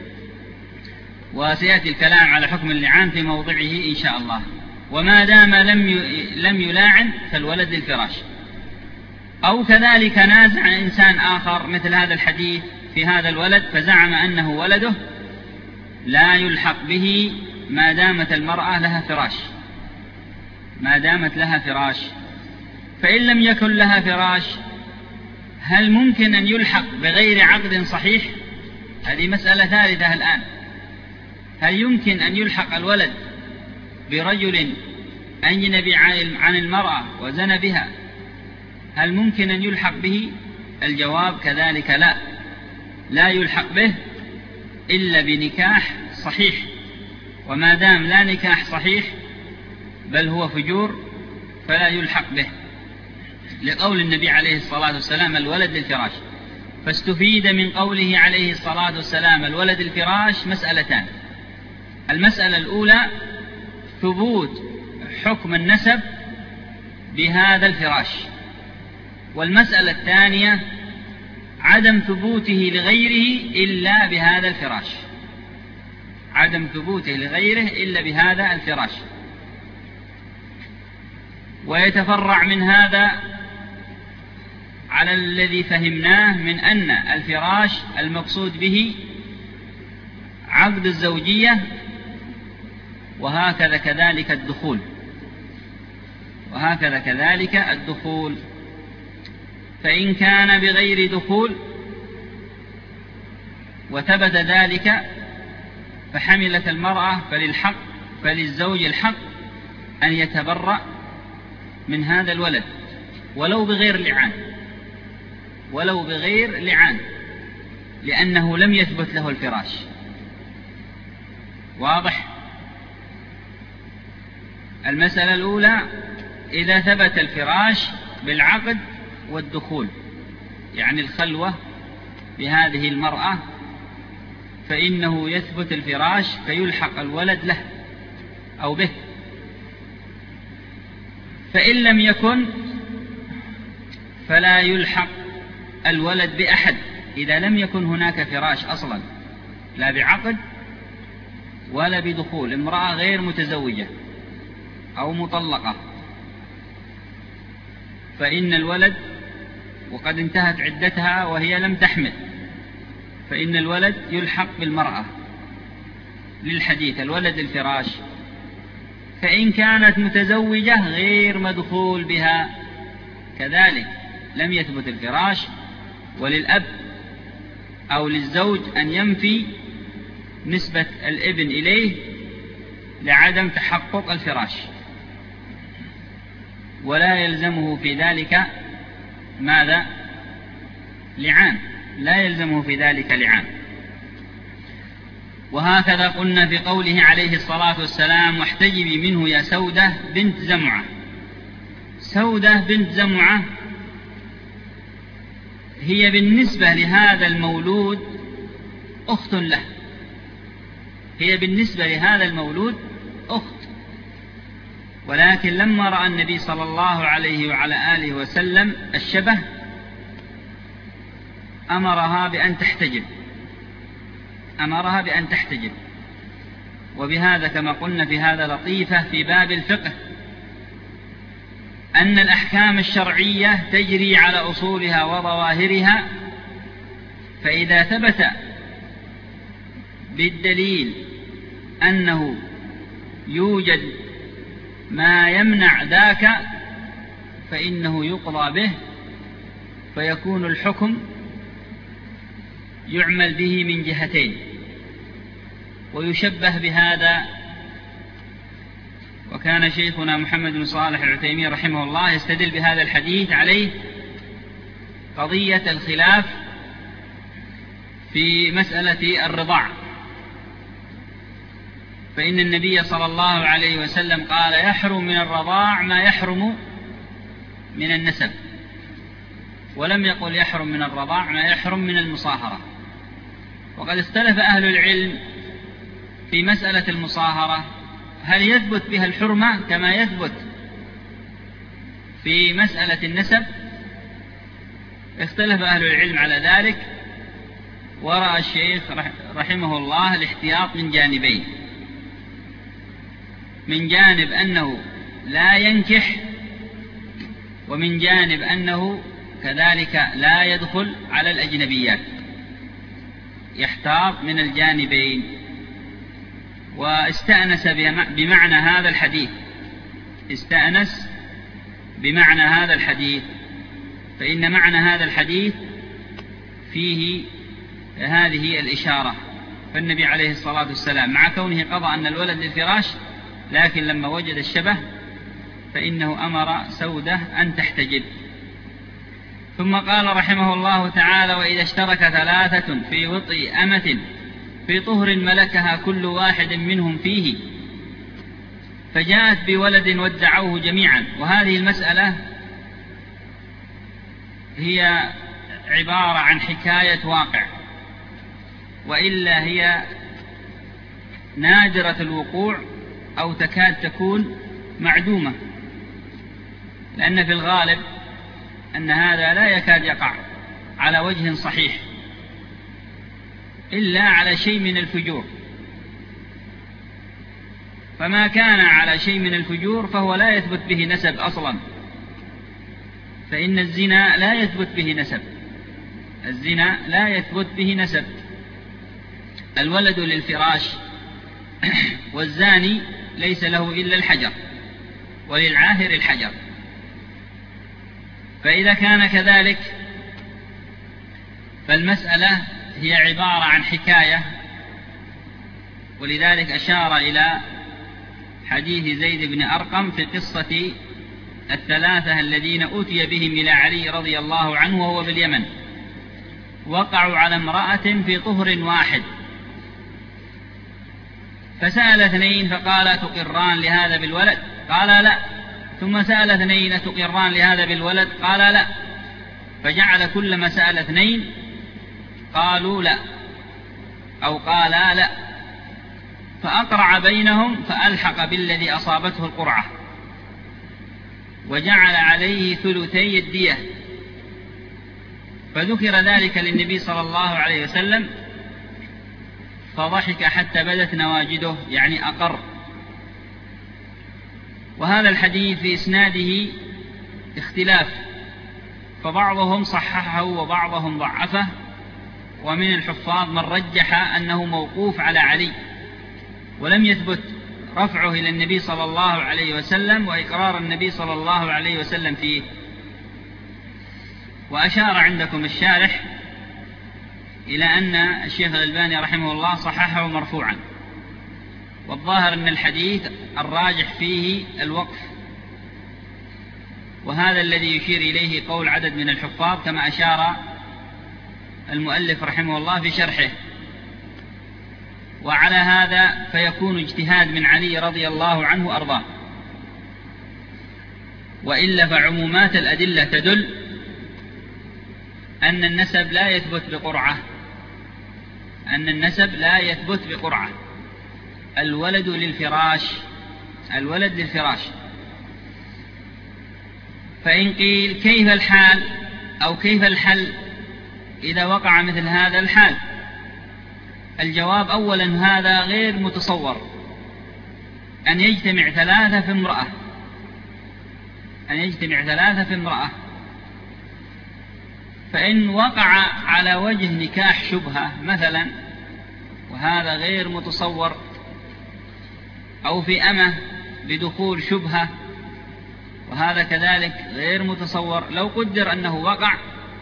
وسيأتي الكلام على حكم اللعان في موضعه إن شاء الله. وما دام لم لم يلاعن فالولد للفراش. أو كذلك نازع إنسان آخر مثل هذا الحديث في هذا الولد فزعم أنه ولده، لا يلحق به ما دامت المرأة لها فراش، ما دامت لها فراش. فإن لم يكن لها فراش هل ممكن أن يلحق بغير عقد صحيح؟ هذه مسألة ثالثة الآن. هل يمكن أن يلحق الولد برجل أجنبي عن المرأة وزنى بها؟ هل ممكن أن يلحق به؟ الجواب كذلك لا، لا يلحق به إلا بنكاح صحيح. وما دام لا نكاح صحيح بل هو فجور فلا يلحق به، لقول النبي عليه الصلاة والسلام: الولد للفراش. فاستفيد من قوله عليه الصلاة والسلام الولد الفراش مسألتان. المسألة الأولى ثبوت حكم النسب بهذا الفراش، والمسألة الثانية عدم ثبوته لغيره إلا بهذا الفراش، عدم ثبوته لغيره إلا بهذا الفراش. ويتفرع من هذا على الذي فهمناه من أن الفراش المقصود به عقد الزوجية، وهكذا كذلك الدخول، وهكذا كذلك الدخول. فإن كان بغير دخول وثبت ذلك فحملت المرأة فللحق فللزوج الحق أن يتبرأ من هذا الولد ولو بغير لعان، ولو بغير لعان، لأنه لم يثبت له الفراش. واضح؟ المسألة الأولى إذا ثبت الفراش بالعقد والدخول، يعني الخلوة بهذه المرأة، فإنه يثبت الفراش فيلحق الولد له أو به. فإن لم يكن فلا يلحق الولد بأحد، إذا لم يكن هناك فراش أصلا، لا بعقد ولا بدخول، امرأة غير متزوجة أو مطلقة، فإن الولد وقد انتهت عدتها وهي لم تحمل، فإن الولد يلحق بالمرأة للحديث، الولد الفراش. فإن كانت متزوجة غير مدخول بها كذلك لم يثبت الفراش، وللأب أو للزوج أن ينفي نسبة الابن إليه لعدم تحقق الفراش، ولا يلزمه في ذلك ماذا؟ لعان، لا يلزمه في ذلك لعان. وهكذا قلنا في قوله عليه الصلاة والسلام: واحتجبي منه يا سودة بنت زمعة. سودة بنت زمعة هي بالنسبة لهذا المولود أخت له، هي بالنسبة لهذا المولود أخت، ولكن لما رأى النبي صلى الله عليه وعلى آله وسلم الشبه أمرها بأن تحتجب، أمرها بأن تحتجب. وبهذا كما قلنا في هذا لطيفة في باب الفقه، أن الأحكام الشرعية تجري على أصولها وظواهرها، فإذا ثبت بالدليل أنه يوجد ما يمنع ذاك فإنه يقضى به، فيكون الحكم يعمل به من جهتين. ويشبه بهذا، وكان شيخنا محمد بن صالح العثيمين رحمه الله يستدل بهذا الحديث عليه قضية الخلاف في مسألة الرضاع. فإن النبي صلى الله عليه وسلم قال: يحرم من الرضاع ما يحرم من النسب، ولم يقل يحرم من الرضاع ما يحرم من المصاهرة. وقد اختلف أهل العلم في مسألة المصاهرة، هل يثبت بها الحرمة كما يثبت في مسألة النسب؟ اختلف أهل العلم على ذلك، ورأى الشيخ رحمه الله الاحتياط من جانبين: من جانب أنه لا ينكح، ومن جانب أنه كذلك لا يدخل على الأجنبيات، يحتاط من الجانبين. واستأنس بمعنى هذا الحديث، استأنس بمعنى هذا الحديث، فإن معنى هذا الحديث فيه هذه الإشارة. فالنبي عليه الصلاة والسلام مع كونه قضى أن الولد للفراش، لكن لما وجد الشبه فإنه أمر سودة أن تحتجب. ثم قال رحمه الله تعالى: وإذا اشترك ثلاثة في وطئ أمة في طهر ملكها كل واحد منهم فيه، فجاءت بولد وادعوه جميعا. وهذه المسألة هي عبارة عن حكاية واقع، وإلا هي نادرة الوقوع أو تكاد تكون معدومة، لأن في الغالب أن هذا لا يكاد يقع على وجه صحيح إلا على شيء من الفجور. فما كان على شيء من الفجور فهو لا يثبت به نسب أصلا، فإن الزنا لا يثبت به نسب، الزنا لا يثبت به نسب. الولد للفراش، والزاني ليس له إلا الحجر، وللعاهر الحجر. فإذا كان كذلك فالمسألة هي عبارة عن حكاية، ولذلك أشار إلى حديث زيد بن أرقم في قصة الثلاثة الذين أتي بهم إلى علي رضي الله عنه وهو باليمن، وقعوا على امرأة في طهر واحد، فسأل اثنين فقال: تقران لهذا بالولد؟ قال لا. ثم سأل اثنين: تقران لهذا بالولد؟ قال لا. فجعل كلما سأل اثنين قالوا لا، أو قالا لا، فأقرع بينهم فألحق بالذي أصابته القرعة، وجعل عليه ثلثي الدية. فذكر ذلك للنبي صلى الله عليه وسلم، فضحك حتى بدت نواجده، يعني أقر. وهذا الحديث في إسناده اختلاف، فبعضهم صححه وبعضهم ضعفه، ومن الحفاظ من رجح أنه موقوف على علي، ولم يثبت رفعه إلى النبي صلى الله عليه وسلم وإقرار النبي صلى الله عليه وسلم فيه. وأشار عندكم الشارح إلى أن الشيخ الألباني رحمه الله صححه مرفوعا، والظاهر أن الحديث الراجح فيه الوقف، وهذا الذي يشير إليه قول عدد من الحفاظ كما أشار المؤلف رحمه الله في شرحه. وعلى هذا فيكون اجتهاد من علي رضي الله عنه وأرضاه، وإلا فعمومات الأدلة تدل أن النسب لا يثبت بقرعة، أن النسب لا يثبت بقرعة. الولد للفراش، الولد للفراش. فإن قيل كيف الحال أو كيف الحل إذا وقع مثل هذا الحال؟ الجواب أولا هذا غير متصور، أن يجتمع ثلاثة في امرأة، أن يجتمع ثلاثة في امرأة. فإن وقع على وجه نكاح شبهة مثلا، وهذا غير متصور، أو في أمة بدخول شبهة، وهذا كذلك غير متصور، لو قدر أنه وقع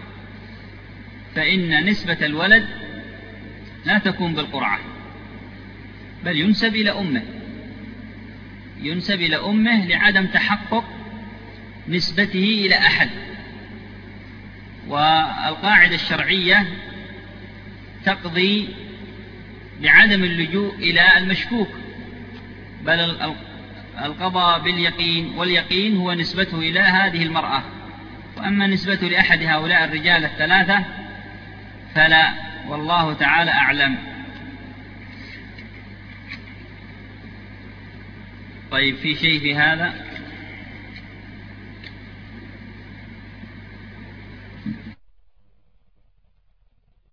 فإن نسبة الولد لا تكون بالقرعة، بل ينسب إلى أمه، ينسب إلى أمه لعدم تحقق نسبته إلى أحد. والقاعدة الشرعية تقضي بعدم اللجوء إلى المشكوك، بل القضاء باليقين، واليقين هو نسبته إلى هذه المرأة. وأما نسبته لأحد هؤلاء الرجال الثلاثة فلا، والله تعالى أعلم. طيب، في شيء في هذا؟